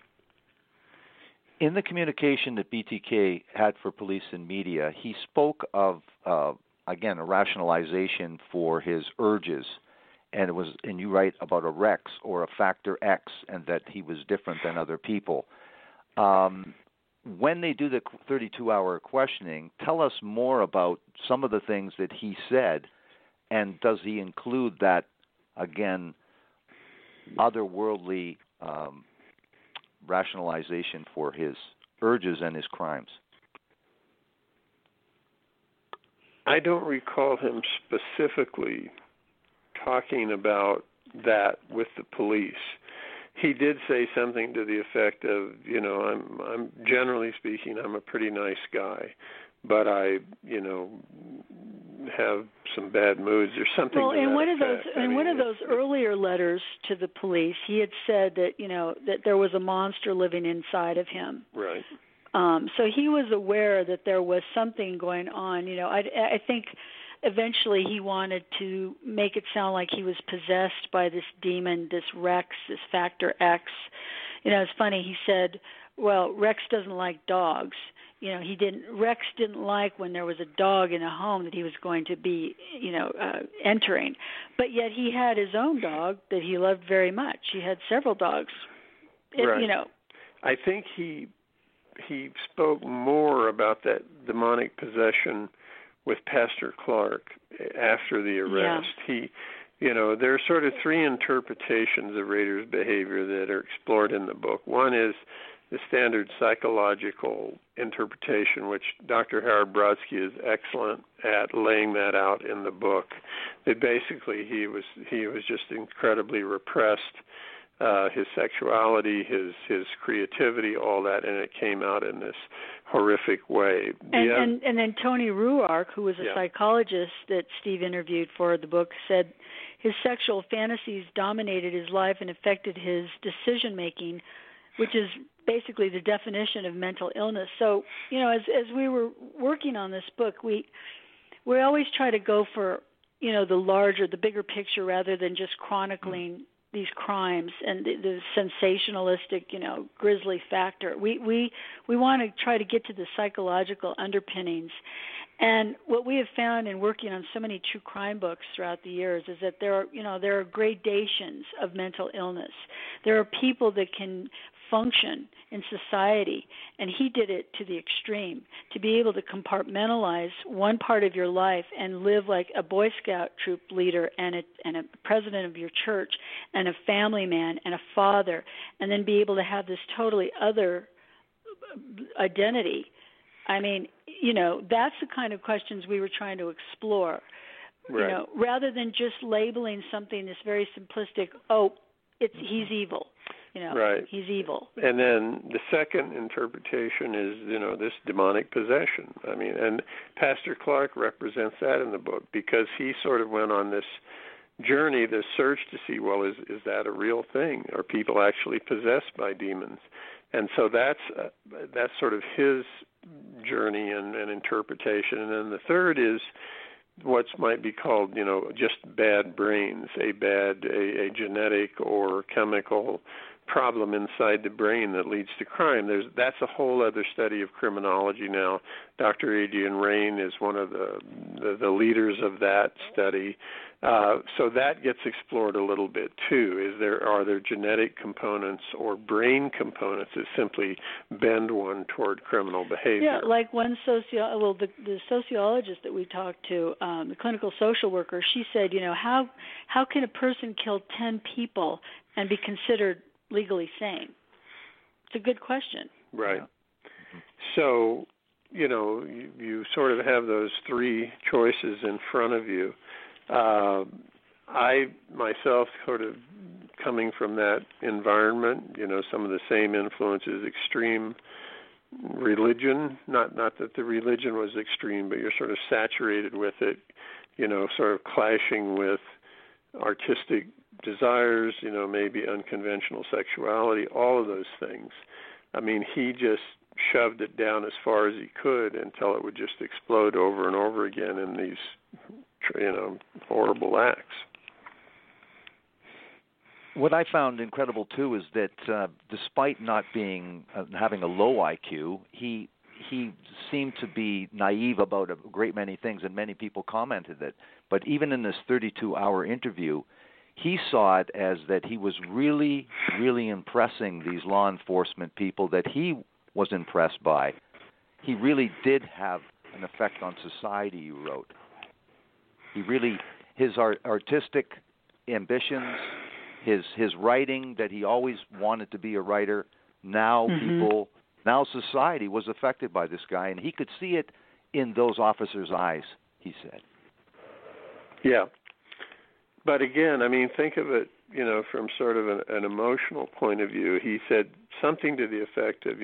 Speaker 5: In the communication that BTK had for police and media, he spoke of, again, a rationalization for his urges, and you write about a Rex or a factor X, and that he was different than other people. When they do the 32-hour questioning, tell us more about some of the things that he said, and does he include that, again, otherworldly rationalization for his urges and his crimes?
Speaker 7: I don't recall him specifically talking about that with the police. He did say something to the effect of, I'm generally speaking, I'm a pretty nice guy, but I, have some bad moods or something. Well,
Speaker 6: in one of those earlier letters to the police, he had said that that there was a monster living inside of him.
Speaker 7: Right.
Speaker 6: So he was aware that there was something going on. I think eventually he wanted to make it sound like he was possessed by this demon, this Rex, this Factor X. It's funny. He said, "Well, Rex doesn't like dogs." Rex didn't like when there was a dog in a home that he was going to be, entering. But yet he had his own dog that he loved very much. He had several dogs.
Speaker 7: Right. I think he spoke more about that demonic possession with Pastor Clark after the arrest. Yeah. There are sort of 3 interpretations of Rader's behavior that are explored in the book. One is the standard psychological interpretation, which Dr. Howard Brodsky is excellent at laying that out in the book. That basically he was just incredibly repressed, his sexuality, his creativity, all that, and it came out in this horrific way.
Speaker 6: And then Tony Ruark, who was a psychologist that Steve interviewed for the book, said his sexual fantasies dominated his life and affected his decision-making, which is basically the definition of mental illness. So, as we were working on this book, we always try to go for, the bigger picture rather than just chronicling these crimes and the sensationalistic, grisly factor. We want to try to get to the psychological underpinnings. And what we have found in working on so many true crime books throughout the years is that there are gradations of mental illness. There are people that can function in society, and he did it to the extreme, to be able to compartmentalize one part of your life and live like a Boy Scout troop leader and a president of your church and a family man and a father, and then be able to have this totally other identity. I mean, that's the kind of questions we were trying to explore.
Speaker 7: Right.
Speaker 6: Rather than just labeling something that's very simplistic, he's evil.
Speaker 7: Right.
Speaker 6: He's evil.
Speaker 7: And then the second interpretation is, this demonic possession. I mean, and Pastor Clark represents that in the book because he sort of went on this journey, this search to see, well, is that a real thing? Are people actually possessed by demons? And so that's sort of his journey and interpretation. And then the third is what might be called, just bad brains, a genetic or chemical problem inside the brain that leads to crime. That's a whole other study of criminology now. Dr. Adrian Rain is one of the leaders of that study. So that gets explored a little bit too. Are there genetic components or brain components that simply bend one toward criminal behavior?
Speaker 6: Yeah, like one the sociologist that we talked to, the clinical social worker, she said, how can a person kill 10 people and be considered legally sane? It's a good question.
Speaker 7: Right. So, you sort of have those three choices in front of you. I myself sort of coming from that environment, some of the same influences, extreme religion, not that the religion was extreme, but you're sort of saturated with it, sort of clashing with artistic desires, maybe unconventional sexuality, all of those things. I mean, he just shoved it down as far as he could until it would just explode over and over again in these horrible acts.
Speaker 5: What I found incredible too is that despite not having a low IQ, he seemed to be naive about a great many things, and many people commented that. But even in this 32-hour interview, he saw it as that he was really, really impressing these law enforcement people that he was impressed by. He really did have an effect on society, you wrote. He really, his artistic ambitions, his writing, that he always wanted to be a writer, now society was affected by this guy, and he could see it in those officers' eyes, he said.
Speaker 7: Yeah. But again, I mean, think of it, from sort of an emotional point of view. He said something to the effect of,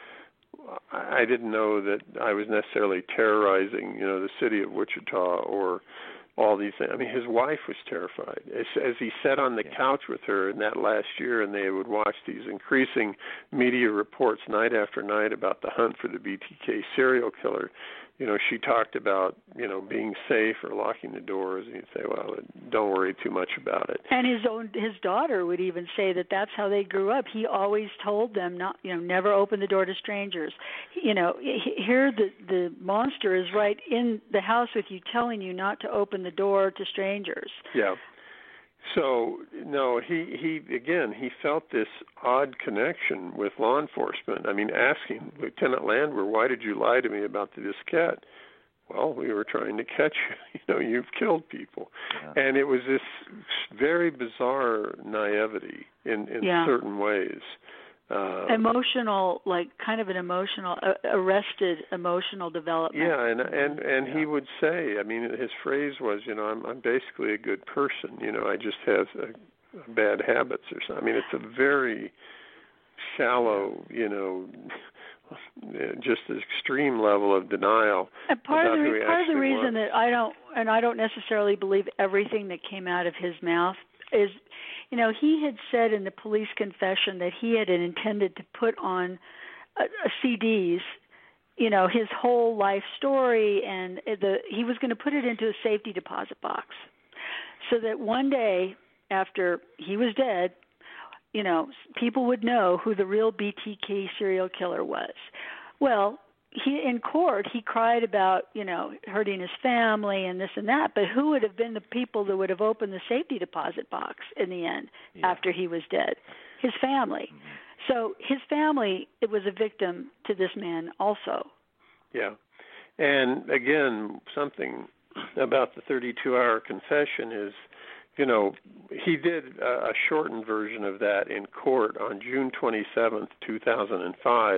Speaker 7: I didn't know that I was necessarily terrorizing, the city of Wichita or all these things. I mean, his wife was terrified. As he sat on the couch with her in that last year, and they would watch these increasing media reports night after night about the hunt for the BTK serial killer, she talked about, being safe or locking the doors, and he'd say, well, don't worry too much about it.
Speaker 6: And his daughter would even say that that's how they grew up. He always told them not, never open the door to strangers. Here the monster is right in the house with you, telling you not to open the door to strangers.
Speaker 7: Yeah. So, no, he felt this odd connection with law enforcement. I mean, asking Lieutenant Landwehr, why did you lie to me about the diskette? Well, we were trying to catch you. You've killed people. Yeah. And it was this very bizarre naivety in certain ways.
Speaker 6: Emotional, like kind of an emotional, arrested emotional development.
Speaker 7: Yeah, and he would say, I mean, his phrase was, I'm basically a good person. I just have bad habits or something. I mean, it's a very shallow, just an extreme level of denial.
Speaker 6: And part of the reason that I don't necessarily believe everything that came out of his mouth is, he had said in the police confession that he had intended to put on CDs, his whole life story, and he was going to put it into a safety deposit box, so that one day after he was dead, people would know who the real BTK serial killer was. Well, in court, he cried about, hurting his family and this and that, but who would have been the people that would have opened the safety deposit box in the end after he was dead? His family. So his family, it was a victim to this man also.
Speaker 7: Yeah. And again, something about the 32-hour confession is, he did a shortened version of that in court on June 27th, 2005,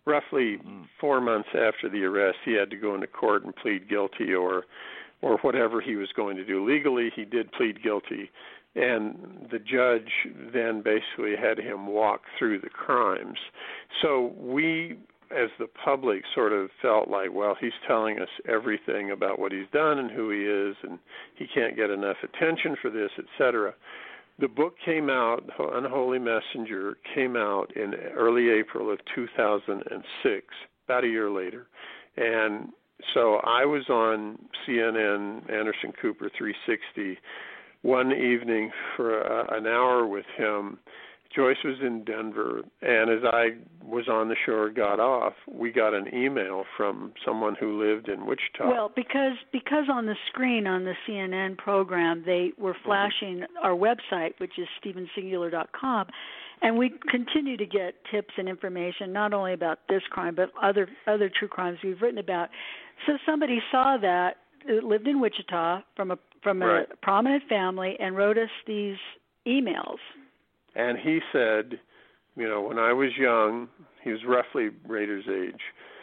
Speaker 7: roughly 4 months after the arrest, he had to go into court and plead guilty or whatever he was going to do. Legally, he did plead guilty, and the judge then basically had him walk through the crimes. So we, as the public, sort of felt like, well, he's telling us everything about what he's done and who he is, and he can't get enough attention for this, etc. The book came out, Unholy Messenger, came out in early April of 2006, about a year later. And so I was on CNN, Anderson Cooper 360, one evening for an hour with him. Joyce was in Denver, and as I was on the shore, got off, we got an email from someone who lived in Wichita.
Speaker 6: Well, because on the screen on the CNN program, they were flashing our website, which is StephenSingular.com, and we continue to get tips and information, not only about this crime, but other true crimes we've written about. So somebody saw that, lived in Wichita, from a prominent family, and wrote us these emails.
Speaker 7: And he said, you know, when I was young, he was roughly Rader's age,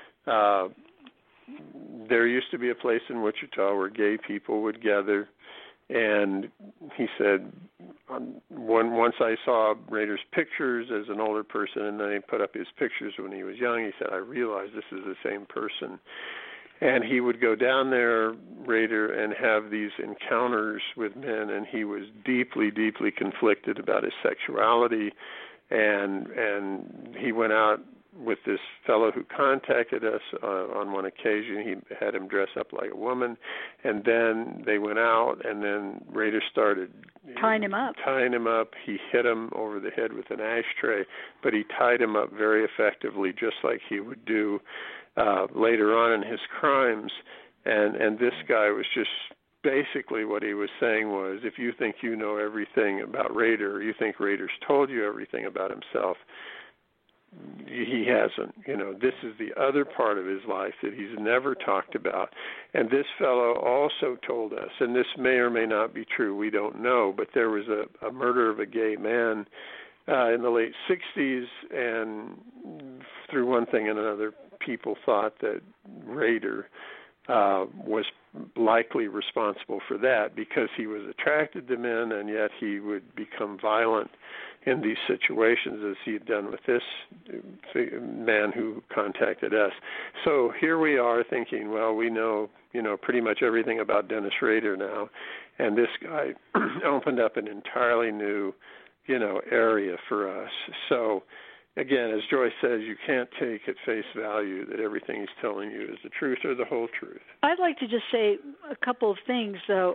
Speaker 7: there used to be a place in Wichita where gay people would gather. And he said, once I saw Rader's pictures as an older person, and then he put up his pictures when he was young, he said, I realized this is the same person. And he would go down there, Rader, and have these encounters with men, and he was deeply, deeply conflicted about his sexuality. And he went out with this fellow who contacted us on one occasion. He had him dress up like a woman, and then they went out, and then Rader started
Speaker 6: tying him up.
Speaker 7: He hit him over the head with an ashtray, but he tied him up very effectively, just like he would do later on in his crimes. And this guy was just basically, what he was saying was, if you think you know everything about Rader, or you think Rader's told you everything about himself, he hasn't. You know, this is the other part of his life that he's never talked about. And this fellow also told us, and this may or may not be true, we don't know, but there was a murder of a gay man in the late 60s, and through one thing and another, people thought that Rader was likely responsible for that because he was attracted to men, and yet he would become violent in these situations, as he had done with this man who contacted us. So here we are thinking, well, we know, pretty much everything about Dennis Rader now, and this guy opened up an entirely new, area for us. So again, as Joyce says, you can't take at face value that everything he's telling you is the truth or the whole truth.
Speaker 6: I'd like to just say a couple of things, though.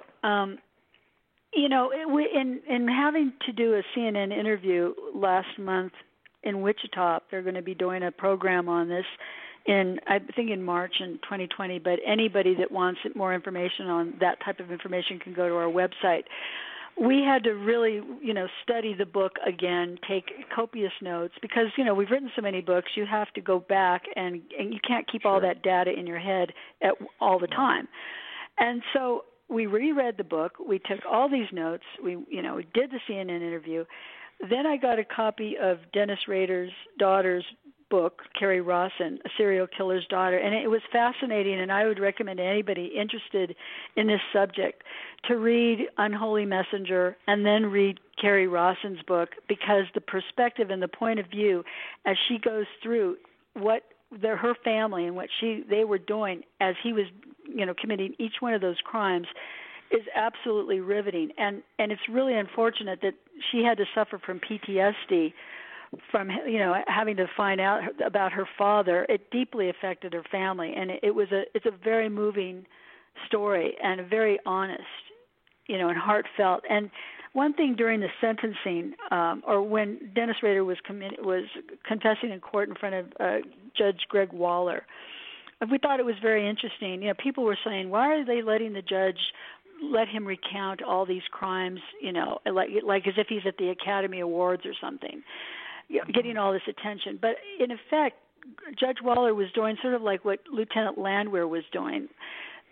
Speaker 6: In having to do a CNN interview last month in Wichita, they're going to be doing a program on this in March in 2020, but anybody that wants more information on that type of information can go to our website. We had to really, study the book again, take copious notes, because, we've written so many books, you have to go back and you can't keep all that data in your head all the time. And so we reread the book, we took all these notes, we did the CNN interview. Then I got a copy of Dennis Rader's daughter's book, Carrie Rawson, A Serial Killer's Daughter, and it was fascinating, and I would recommend anybody interested in this subject to read Unholy Messenger and then read Carrie Rawson's book, because the perspective and the point of view as she goes through what her family and what they were doing as he was committing each one of those crimes is absolutely riveting. And it's really unfortunate that she had to suffer from PTSD from having to find out about her father. It deeply affected her family, and it's a very moving story and a very honest, and heartfelt. And one thing during the sentencing, or when Dennis Rader was confessing in court in front of Judge Greg Waller, we thought it was very interesting. People were saying, why are they letting the judge let him recount all these crimes, like as if he's at the Academy Awards or something, getting all this attention. But in effect, Judge Waller was doing sort of like what Lieutenant Landwehr was doing.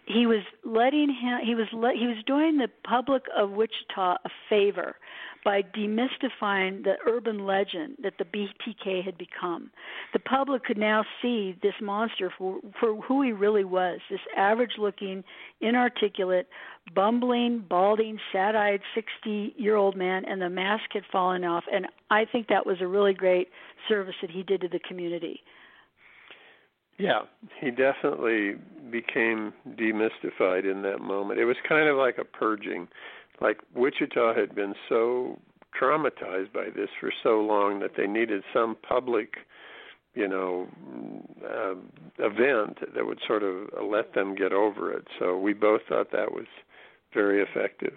Speaker 6: he was doing the public of Wichita a favor by demystifying the urban legend that the BTK had become. The public could now see this monster for who he really was, this average-looking, inarticulate, bumbling, balding, sad-eyed 60-year-old man, and the mask had fallen off. And I think that was a really great service that he did to the community.
Speaker 7: Yeah, he definitely became demystified in that moment. It was kind of like a purging. Like Wichita had been so traumatized by this for so long that they needed some public, event that would sort of let them get over it. So we both thought that was very effective.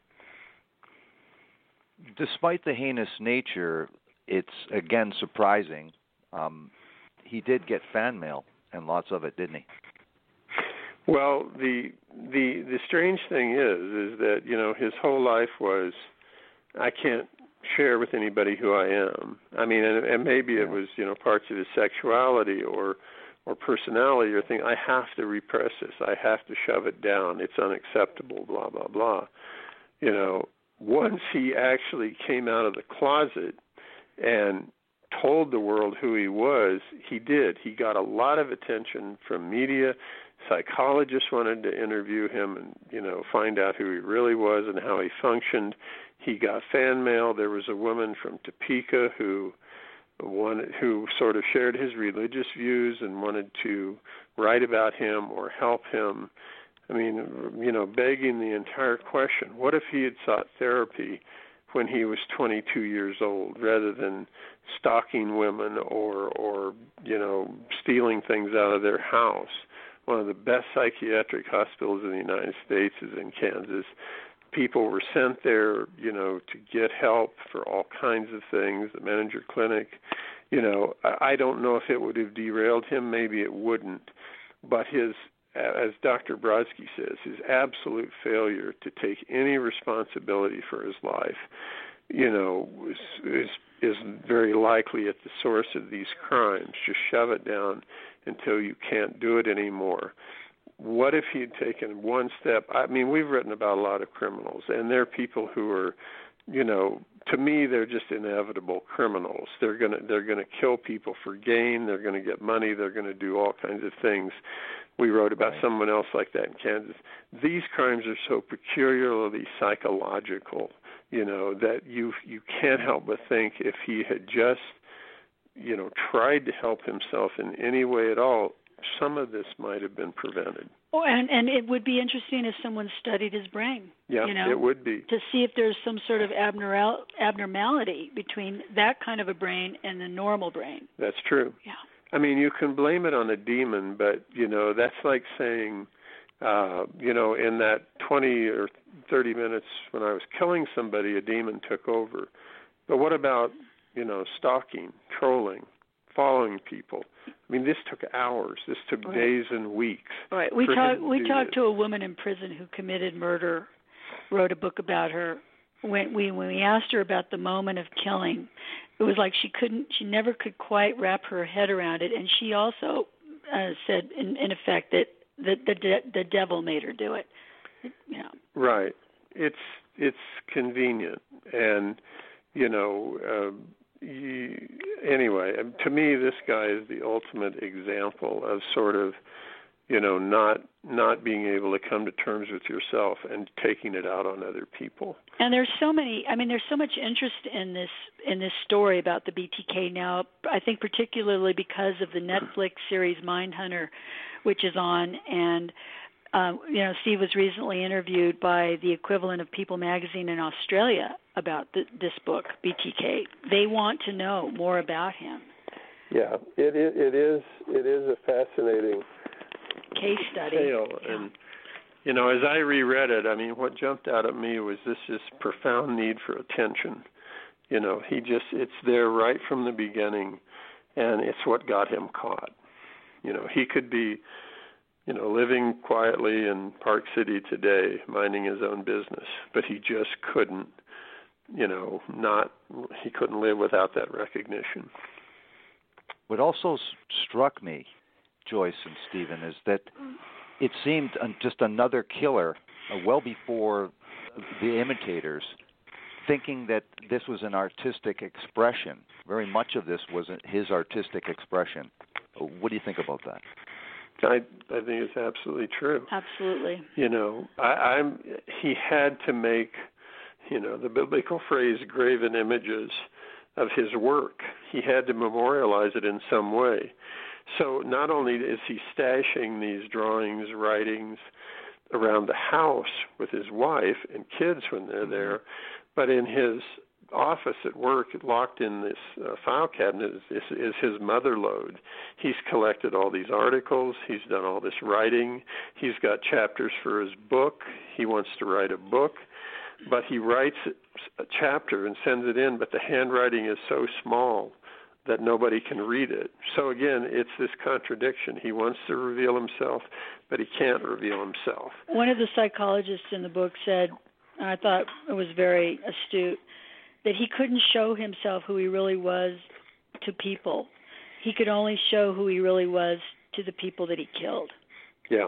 Speaker 5: Despite the heinous nature, it's again surprising. He did get fan mail, and lots of it, didn't he?
Speaker 7: Well, the strange thing is that, his whole life was, I can't share with anybody who I am. I mean, and maybe it was, parts of his sexuality or personality or thing. I have to repress this. I have to shove it down. It's unacceptable, blah, blah, blah. Once he actually came out of the closet and told the world who he was, he did. He got a lot of attention from media. Psychologists wanted to interview him and, find out who he really was and how he functioned. He got fan mail. There was a woman from Topeka who sort of shared his religious views and wanted to write about him or help him. I mean, begging the entire question, what if he had sought therapy when he was 22 years old rather than stalking women or stealing things out of their house? One of the best psychiatric hospitals in the United States is in Kansas. People were sent there, to get help for all kinds of things, the Menninger Clinic. I don't know if it would have derailed him. Maybe it wouldn't. But as Dr. Brodsky says, his absolute failure to take any responsibility for his life, is very likely at the source of these crimes. Just shove it down until you can't do it anymore. What if he had taken one step? I mean, we've written about a lot of criminals, and they're people who are, to me, they're just inevitable criminals. They're gonna kill people for gain. They're gonna get money. They're gonna do all kinds of things. We wrote about someone else like that in Kansas. These crimes are so peculiarly psychological, that you can't help but think if he had just, tried to help himself in any way at all, some of this might have been prevented.
Speaker 6: Oh, and it would be interesting if someone studied his brain.
Speaker 7: Yeah, it would be.
Speaker 6: To see if there's some sort of abnormality between that kind of a brain and the normal brain.
Speaker 7: That's true.
Speaker 6: Yeah.
Speaker 7: I mean, you can blame it on a demon, but, that's like saying, in that 20 or 30 minutes when I was killing somebody, a demon took over. But what about, stalking, trolling, following people? I mean, this took hours. This took days and weeks.
Speaker 6: Right. We talked to a woman in prison who committed murder, wrote a book about her. When we asked her about the moment of killing, it was like she never could quite wrap her head around it, and she also said, in effect, that the devil made her do it.
Speaker 7: Right. It's convenient, and anyway, to me, this guy is the ultimate example of sort of, not being able to come to terms with yourself and taking it out on other people.
Speaker 6: And there's so much interest in this story about the BTK now. I think particularly because of the Netflix series Mindhunter, which is on, and Steve was recently interviewed by the equivalent of People magazine in Australia about this book, BTK. They want to know more about him.
Speaker 7: Yeah, it is a fascinating
Speaker 6: case study.
Speaker 7: Tale. And as I reread it, I mean, what jumped out at me was this profound need for attention. It's there right from the beginning, and it's what got him caught. He could be living quietly in Park City today, minding his own business, but he just couldn't, he couldn't live without that recognition.
Speaker 5: What also struck me, Joyce and Stephen, is that it seemed just another killer, well before the imitators, thinking that this was an artistic expression. Very much of this was his artistic expression. What do you think about that?
Speaker 7: I think it's absolutely true.
Speaker 6: Absolutely.
Speaker 7: He had to make, the biblical phrase, graven images of his work. He had to memorialize it in some way. So not only is he stashing these drawings, writings around the house with his wife and kids when they're there, but in his office at work, locked in this file cabinet, is his mother lode. He's collected all these articles. He's done all this writing. He's got chapters for his book. He wants to write a book, but he writes a chapter and sends it in, but the handwriting is so small that nobody can read it. So again, it's this contradiction. He wants to reveal himself, but he can't reveal himself.
Speaker 6: One of the psychologists in the book said, and I thought it was very astute, that he couldn't show himself who he really was to people. He could only show who he really was to the people that he killed.
Speaker 7: Yeah.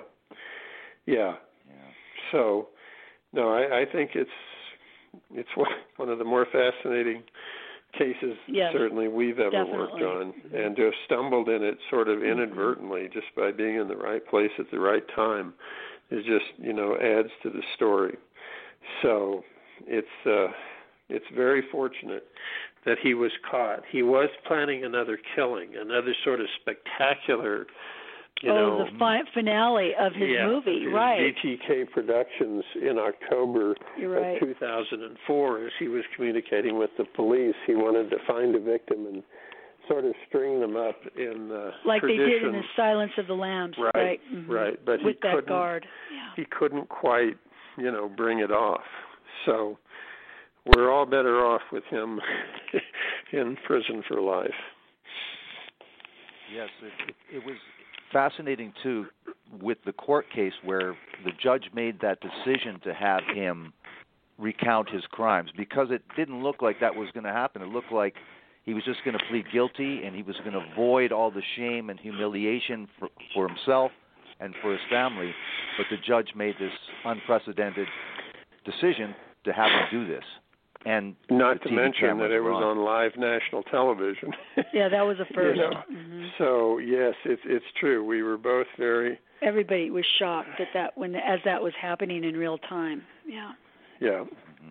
Speaker 7: So, no, I think it's one of the more fascinating cases certainly we've ever worked on, and to have stumbled in it sort of inadvertently just by being in the right place at the right time is just, adds to the story. So it's very fortunate that he was caught. He was planning another killing, another sort of spectacular,
Speaker 6: the finale of his movie, right?
Speaker 7: BTK Productions in October of 2004, as he was communicating with the police, he wanted to find a victim and sort of string them up in
Speaker 6: like
Speaker 7: tradition.
Speaker 6: They did in the Silence of the Lambs, right? Mm-hmm.
Speaker 7: Right. But
Speaker 6: with that guard,
Speaker 7: he couldn't quite, bring it off. So we're all better off with him in prison for life.
Speaker 5: Yes, it was fascinating, too, with the court case where the judge made that decision to have him recount his crimes, because it didn't look like that was going to happen. It looked like he was just going to plead guilty and he was going to avoid all the shame and humiliation for himself and for his family. But the judge made this unprecedented decision to have him do this. And
Speaker 7: not to mention that it was on live national television.
Speaker 6: Yeah, that was a first.
Speaker 7: So yes, it's true. We were both very.
Speaker 6: Everybody was shocked that as that was happening in real time. Yeah.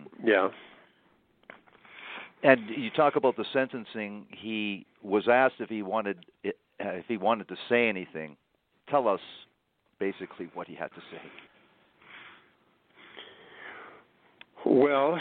Speaker 5: And you talk about the sentencing. He was asked if he wanted to say anything. Tell us basically what he had to say.
Speaker 7: Well,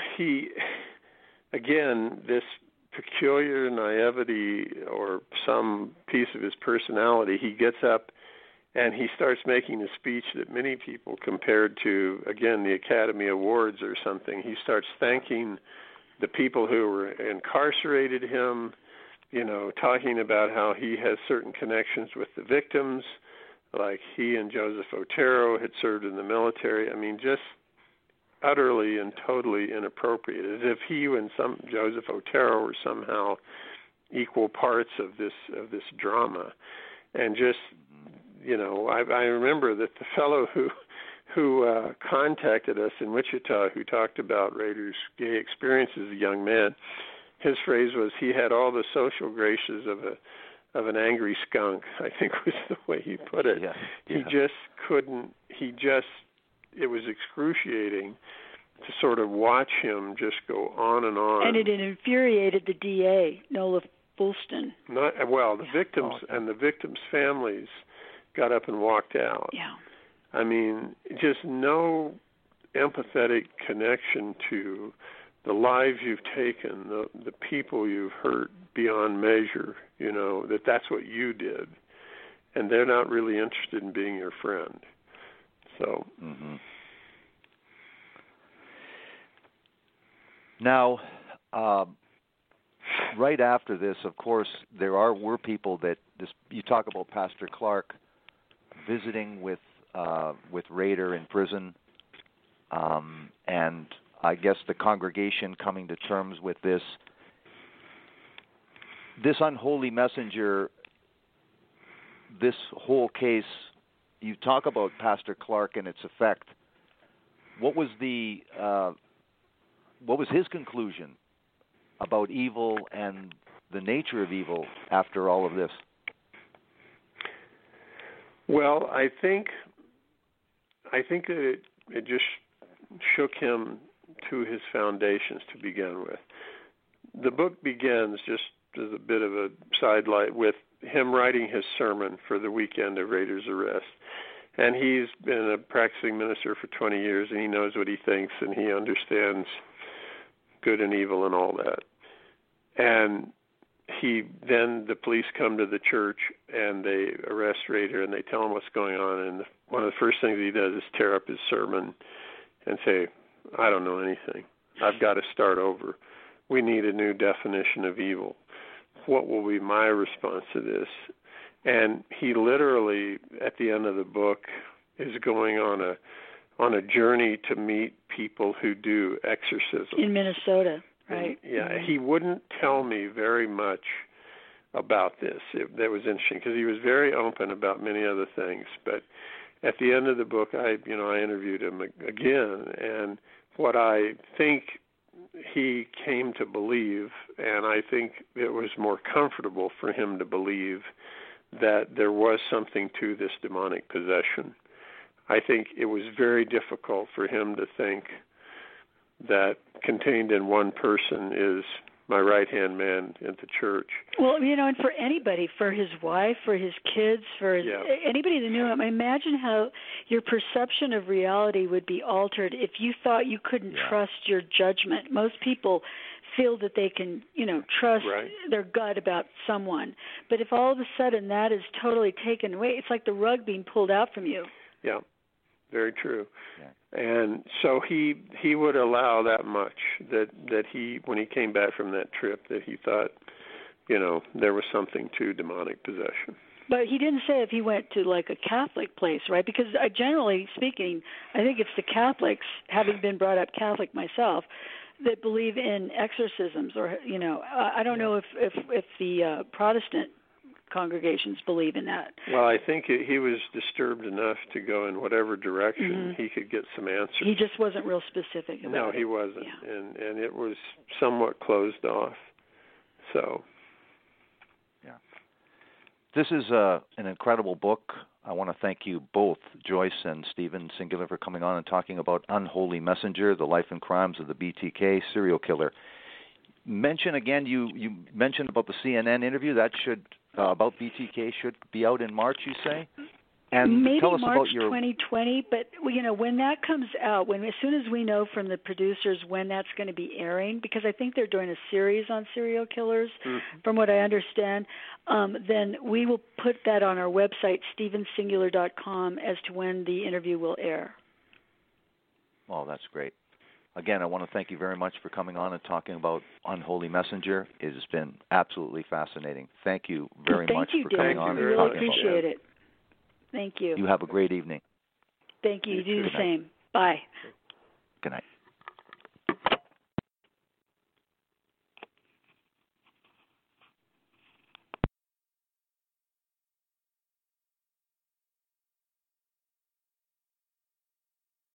Speaker 7: this peculiar naivety or some piece of his personality, he gets up and he starts making a speech that many people compared to, again, the Academy Awards or something. He starts thanking the people who were incarcerated him, talking about how he has certain connections with the victims, like he and Joseph Otero had served in the military. I mean, just utterly and totally inappropriate, as if he and Joseph Otero were somehow equal parts of this drama. And just, I remember that the fellow who contacted us in Wichita, who talked about Rader's gay experience as a young man, his phrase was he had all the social graces of an angry skunk, I think was the way he put it.
Speaker 5: Yeah.
Speaker 7: He just couldn't. It was excruciating to sort of watch him just go on and on.
Speaker 6: And it infuriated the DA, Nola Fulston.
Speaker 7: The victims and the victims' families got up and walked out.
Speaker 6: Yeah.
Speaker 7: I mean, just no empathetic connection to the lives you've taken, the people you've hurt beyond measure, that's what you did. And they're not really interested in being your friend. So.
Speaker 5: Mm-hmm. Now, right after this, of course, were people that you talk about Pastor Clark visiting with Rader in prison, and I guess the congregation coming to terms with this. This unholy messenger, this whole case you talk about Pastor Clark and its effect. What was his conclusion about evil and the nature of evil after all of this?
Speaker 7: Well, I think that it just shook him to his foundations to begin with. The book begins, just as a bit of a sidelight, with him writing his sermon for the weekend of Rader's arrest. And he's been a practicing minister for 20 years, and he knows what he thinks, and he understands good and evil and all that. And then the police come to the church, and they arrest Rader, and they tell him what's going on. And one of the first things he does is tear up his sermon and say, I don't know anything. I've got to start over. We need a new definition of evil. What will be my response to this? And he literally, at the end of the book, is going on a journey to meet people who do exorcism.
Speaker 6: In Minnesota, right?
Speaker 7: And, yeah, he wouldn't tell me very much about this. That was interesting because he was very open about many other things. But at the end of the book, I interviewed him again, and what I think he came to believe, and I think it was more comfortable for him to believe that there was something to this demonic possession. I think it was very difficult for him to think that contained in one person is my right-hand man at the church.
Speaker 6: Well, and for anybody, for his wife, for his kids, for anybody that knew him, imagine how your perception of reality would be altered if you thought you couldn't trust your judgment. Most people feel that they can, trust their gut about someone. But if all of a sudden that is totally taken away, it's like the rug being pulled out from you.
Speaker 7: Yeah, very true. Yeah. And so he would allow that much, that he, when he came back from that trip, that he thought, there was something to demonic possession.
Speaker 6: But he didn't say if he went to like a Catholic place, right? Because generally speaking, I think it's the Catholics, having been brought up Catholic myself, that believe in exorcisms, or I don't know if the Protestant congregations believe in that.
Speaker 7: Well, I think he was disturbed enough to go in whatever direction he could get some answers.
Speaker 6: He just wasn't real specific about it.
Speaker 7: No, he wasn't, and it was somewhat closed off. So,
Speaker 5: this is an incredible book. I want to thank you both, Joyce and Stephen Singular, for coming on and talking about Unholy Messenger, the life and crimes of the BTK serial killer. Mention again, you mentioned about the CNN interview that should about BTK should be out in March, you say? And
Speaker 6: maybe
Speaker 5: tell us
Speaker 6: March
Speaker 5: about your
Speaker 6: 2020, but when that comes out, as soon as we know from the producers when that's going to be airing, because I think they're doing a series on serial killers, from what I understand, then we will put that on our website, stephensingular.com, as to when the interview will air.
Speaker 5: Oh, that's great. Again, I want to thank you very much for coming on and talking about Unholy Messenger. It has been absolutely fascinating. Thank you very much for coming on and talking about it.
Speaker 6: Thank you, really appreciate it. Thank you.
Speaker 5: You have a great evening.
Speaker 6: Thank you. You do the same. Bye.
Speaker 5: Good night.